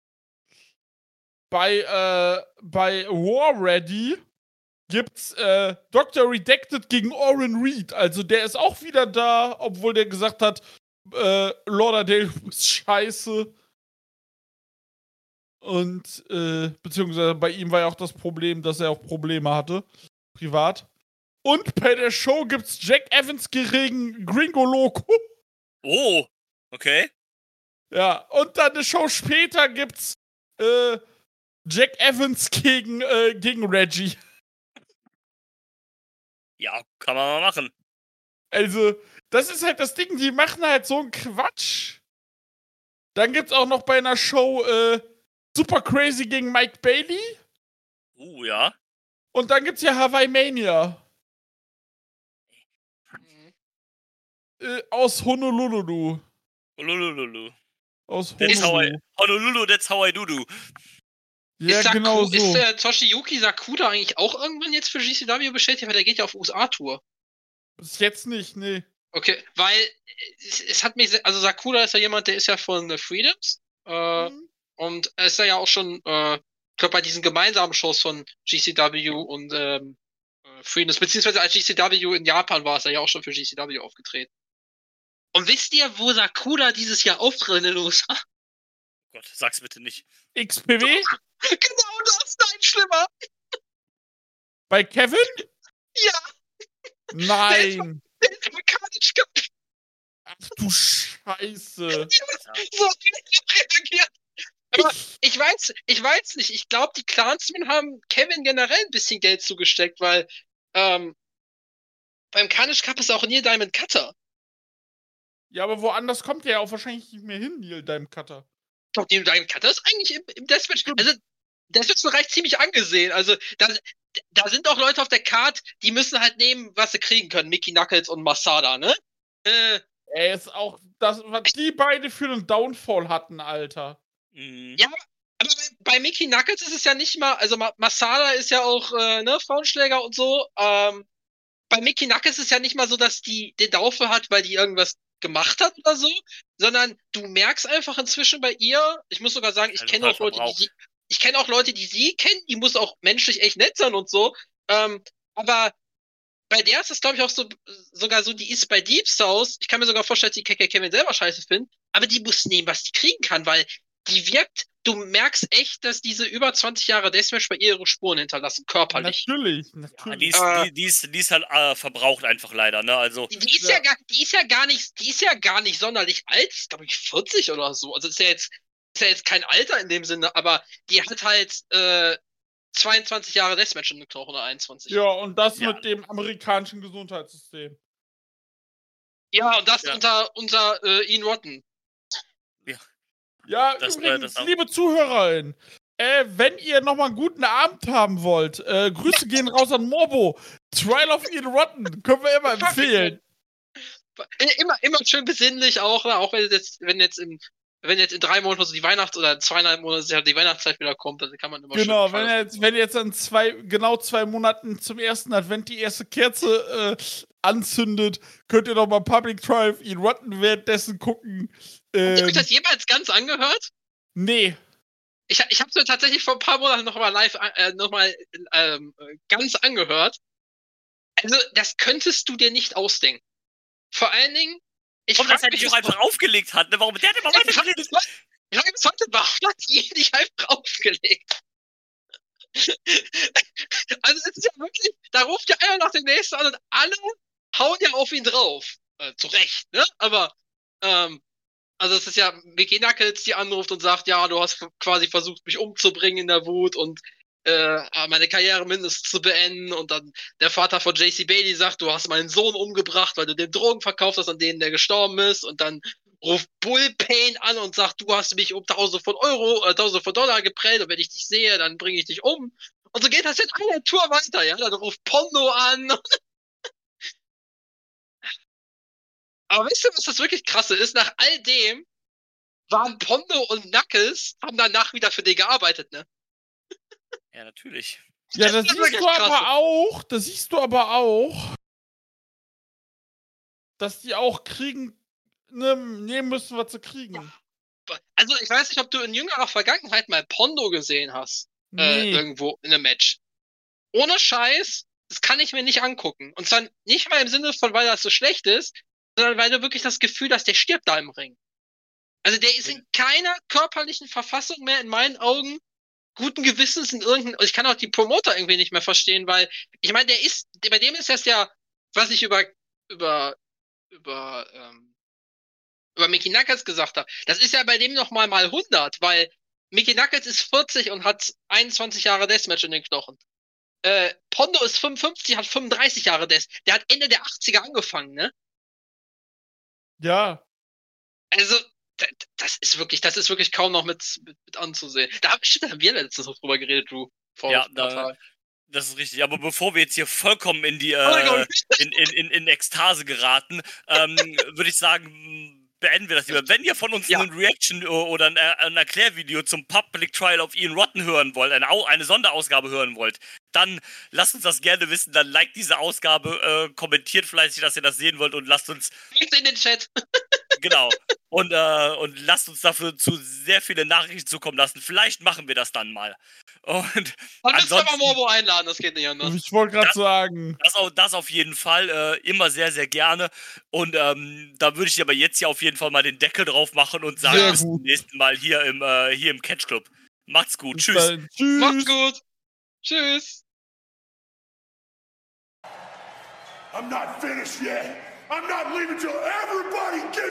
bei, äh, bei War Ready gibt's äh, Doktor Redacted gegen Oren Reed. Also der ist auch wieder da, obwohl der gesagt hat, äh, Lauderdale ist scheiße. Und, äh, beziehungsweise bei ihm war ja auch das Problem, dass er auch Probleme hatte. Privat. Und bei der Show gibt's Jack Evans gegen Gringo Loco. Oh, okay. Ja, und dann eine Show später gibt's äh, Jack Evans gegen, äh, gegen Reggie. Ja, kann man mal machen. Also, das ist halt das Ding, die machen halt so einen Quatsch. Dann gibt's auch noch bei einer Show äh, Super Crazy gegen Mike Bailey. Uh, ja. Und dann gibt's ja Hawaii Mania. Äh, aus Honolulu. Lulululu. Aus That's how I, Honolulu. Honolulu, that's how I do do. Ja, ist Saku, genau so. ist äh, Toshiyuki Sakuda eigentlich auch irgendwann jetzt für G C W bestätigt? Weil der geht ja auf U S A-Tour. Bis jetzt nicht, nee. Okay, weil es, es hat mich, sehr, also Sakuda ist ja jemand, der ist ja von äh, Freedoms äh, Mhm. und er ist ja auch schon, äh, ich glaube, bei diesen gemeinsamen Shows von G C W und ähm, äh, Freedoms, beziehungsweise als G C W in Japan war, ist er ja auch schon für G C W aufgetreten. Und wisst ihr, wo Sakuda dieses Jahr auftritt in den U S A? Gott, sag's bitte nicht. X P W? Genau das, nein, schlimmer. Bei Kevin? Ja, Nein. der ist amerikanisch ge- Ach du Scheiße. so reagiert. Aber ich weiß, ich weiß nicht. Ich glaube, die Clansmen haben Kevin generell ein bisschen Geld zugesteckt, weil ähm, beim Carnage Cup ist auch Neil Diamond Cutter. Ja, aber woanders kommt der ja auch wahrscheinlich nicht mehr hin, Neil Diamond Cutter. Ich glaube, Neil Diamond Cutter ist eigentlich im, im Deathmatch, also Deathmatch-Bereich ziemlich angesehen. Also da, da sind auch Leute auf der Card, die müssen halt nehmen, was sie kriegen können. Mickey Knuckles und Masada, ne? Äh, Er ist auch das, was die beide für einen Downfall hatten, Alter. Mhm. Ja, aber bei, bei Mickey Knuckles ist es ja nicht mal, also Ma- Masada ist ja auch, äh, ne, Frauenschläger und so. Ähm, bei Mickey Knuckles ist es ja nicht mal so, dass die den Downfall hat, weil die irgendwas gemacht hat oder so, sondern du merkst einfach inzwischen bei ihr, ich muss sogar sagen, ich Also kenne auch Leute, die Verbrauch. sie, ich kenne auch Leute, die sie kennen, die muss auch menschlich echt nett sein und so, ähm, aber bei der ist es, glaube ich, auch so, sogar so, die ist bei Deep South, ich kann mir sogar vorstellen, dass die K K Kevin selber scheiße findet, aber die muss nehmen, was die kriegen kann, weil die wirkt, du merkst echt, dass diese über zwanzig Jahre Deathmatch bei ihr ihre Spuren hinterlassen, körperlich. Natürlich, Ja, natürlich. die, ist, Äh, die, die, ist, die ist halt äh, verbraucht einfach leider, ne? Also, Die, die ist ja. gar, die ist ja gar nicht, die ist ja gar nicht sonderlich alt, ist glaube ich vierzig oder so. Also ist ja jetzt, ist ja jetzt kein Alter in dem Sinne, aber die hat halt äh, zweiundzwanzig Jahre Deathmatch in den Knochen oder einundzwanzig. Ja, und das Ja. mit dem amerikanischen Gesundheitssystem. Ja, und das Ja. unter unter äh, Ian Rotten. Ja, Das, äh, übrigens, das auch. liebe ZuhörerInnen, äh, wenn ihr nochmal einen guten Abend haben wollt, äh, Grüße gehen raus an Morbo. Trial of Ian Rotten, können wir immer empfehlen. Immer, immer schön besinnlich auch, ne? Auch wenn jetzt, wenn jetzt im wenn jetzt in drei Monaten so die Weihnachts- oder zweieinhalb Monate die Weihnachtszeit wieder kommt, dann kann man immer Genau, schön wenn jetzt, wenn jetzt in zwei, genau zwei Monaten zum ersten Advent die erste Kerze äh, anzündet, könnt ihr noch mal Public Trial in Rotten währenddessen gucken. Ähm, Habt ihr euch das jemals ganz angehört? Nee. Ich, ich habe es mir tatsächlich vor ein paar Monaten noch mal live, äh, noch mal ähm, ganz angehört. Also, das könntest du dir nicht ausdenken. Vor allen Dingen, ich Warum das frage er mich nicht auch einfach aufgelegt hat, ne? Warum der hat immer weitergeredet? Ich frage bis heute, warum hat die nicht einfach aufgelegt? Also, es ist ja wirklich, da ruft ja einer nach dem nächsten an und alle hauen ja auf ihn drauf. Äh, zu Recht, ne? Aber, ähm, also es ist ja Mickey Knuckles, die anruft und sagt, ja, du hast quasi versucht, mich umzubringen in der Wut und äh, meine Karriere mindestens zu beenden. Und dann der Vater von J C Bailey sagt, du hast meinen Sohn umgebracht, weil du den Drogen verkauft hast, an denen der gestorben ist. Und dann ruft Bull Payne an und sagt, du hast mich um Tausende von Euro, äh, Tausende von Dollar geprellt und wenn ich dich sehe, dann bringe ich dich um. Und so geht das in einer Tour weiter, ja. Dann ruft Pondo an. Aber wisst ihr, was das wirklich krasse ist? Nach all dem waren Pondo und Knuckles, haben danach wieder für den gearbeitet, ne? Ja, natürlich. Ja, das, Das ist siehst wirklich du krass. aber auch, das siehst du aber auch, dass die auch kriegen, ne, nehmen müssen, was sie kriegen. Also, ich weiß nicht, ob du in jüngerer Vergangenheit mal Pondo gesehen hast. Äh, Nee. irgendwo in einem Match. Ohne Scheiß, das kann ich mir nicht angucken. Und zwar nicht mal im Sinne von, weil das so schlecht ist, sondern weil du wirklich das Gefühl hast, der stirbt da im Ring. Also der ist in keiner körperlichen Verfassung mehr in meinen Augen guten Gewissens in irgendein, also ich kann auch die Promoter irgendwie nicht mehr verstehen, weil ich meine, der ist, bei dem ist das ja, was ich über über über ähm, über Mickey Knuckles gesagt habe, das ist ja bei dem noch mal mal hundert, weil Mickey Knuckles ist vierzig und hat einundzwanzig Jahre Deathmatch in den Knochen. Äh, Pondo ist fünfundfünfzig, hat fünfunddreißig Jahre Death. Der hat Ende der achtziger angefangen, ne? Ja. Also, das ist wirklich, das ist wirklich kaum noch mit, mit, mit anzusehen. Da, stimmt, da haben wir letztens noch drüber geredet, Drew. Vor Ja, ein paar da, Tagen. das ist richtig. Aber bevor wir jetzt hier vollkommen in die Oh mein äh, Gott. in, in, in, in Ekstase geraten, ähm, würde ich sagen, beenden wir das lieber. Wenn ihr von uns Ja. eine Reaction oder ein, ein Erklärvideo zum Public Trial of Ian Rotten hören wollt, eine, Au- eine Sonderausgabe hören wollt, dann lasst uns das gerne wissen. Dann liked diese Ausgabe, äh, kommentiert fleißig, dass ihr das sehen wollt und lasst uns Links in den Chat. Genau. Und, äh, und lasst uns dafür zu sehr viele Nachrichten zukommen lassen. Vielleicht machen wir das dann mal. Und Man müsste aber ansonsten, Morbo einladen, das geht nicht anders. Ich wollte gerade Das- sagen. das, au- das auf jeden Fall. Äh, immer sehr, sehr gerne. Und ähm, da würde ich aber jetzt ja auf jeden Fall mal den Deckel drauf machen und sagen, Sehr bis gut. zum nächsten Mal hier im, äh, hier im Catch Club. Macht's gut. Bis Tschüss. dahin. Tschüss. Macht's gut. Tschüss. I'm not finished yet. I'm not leaving till everybody gets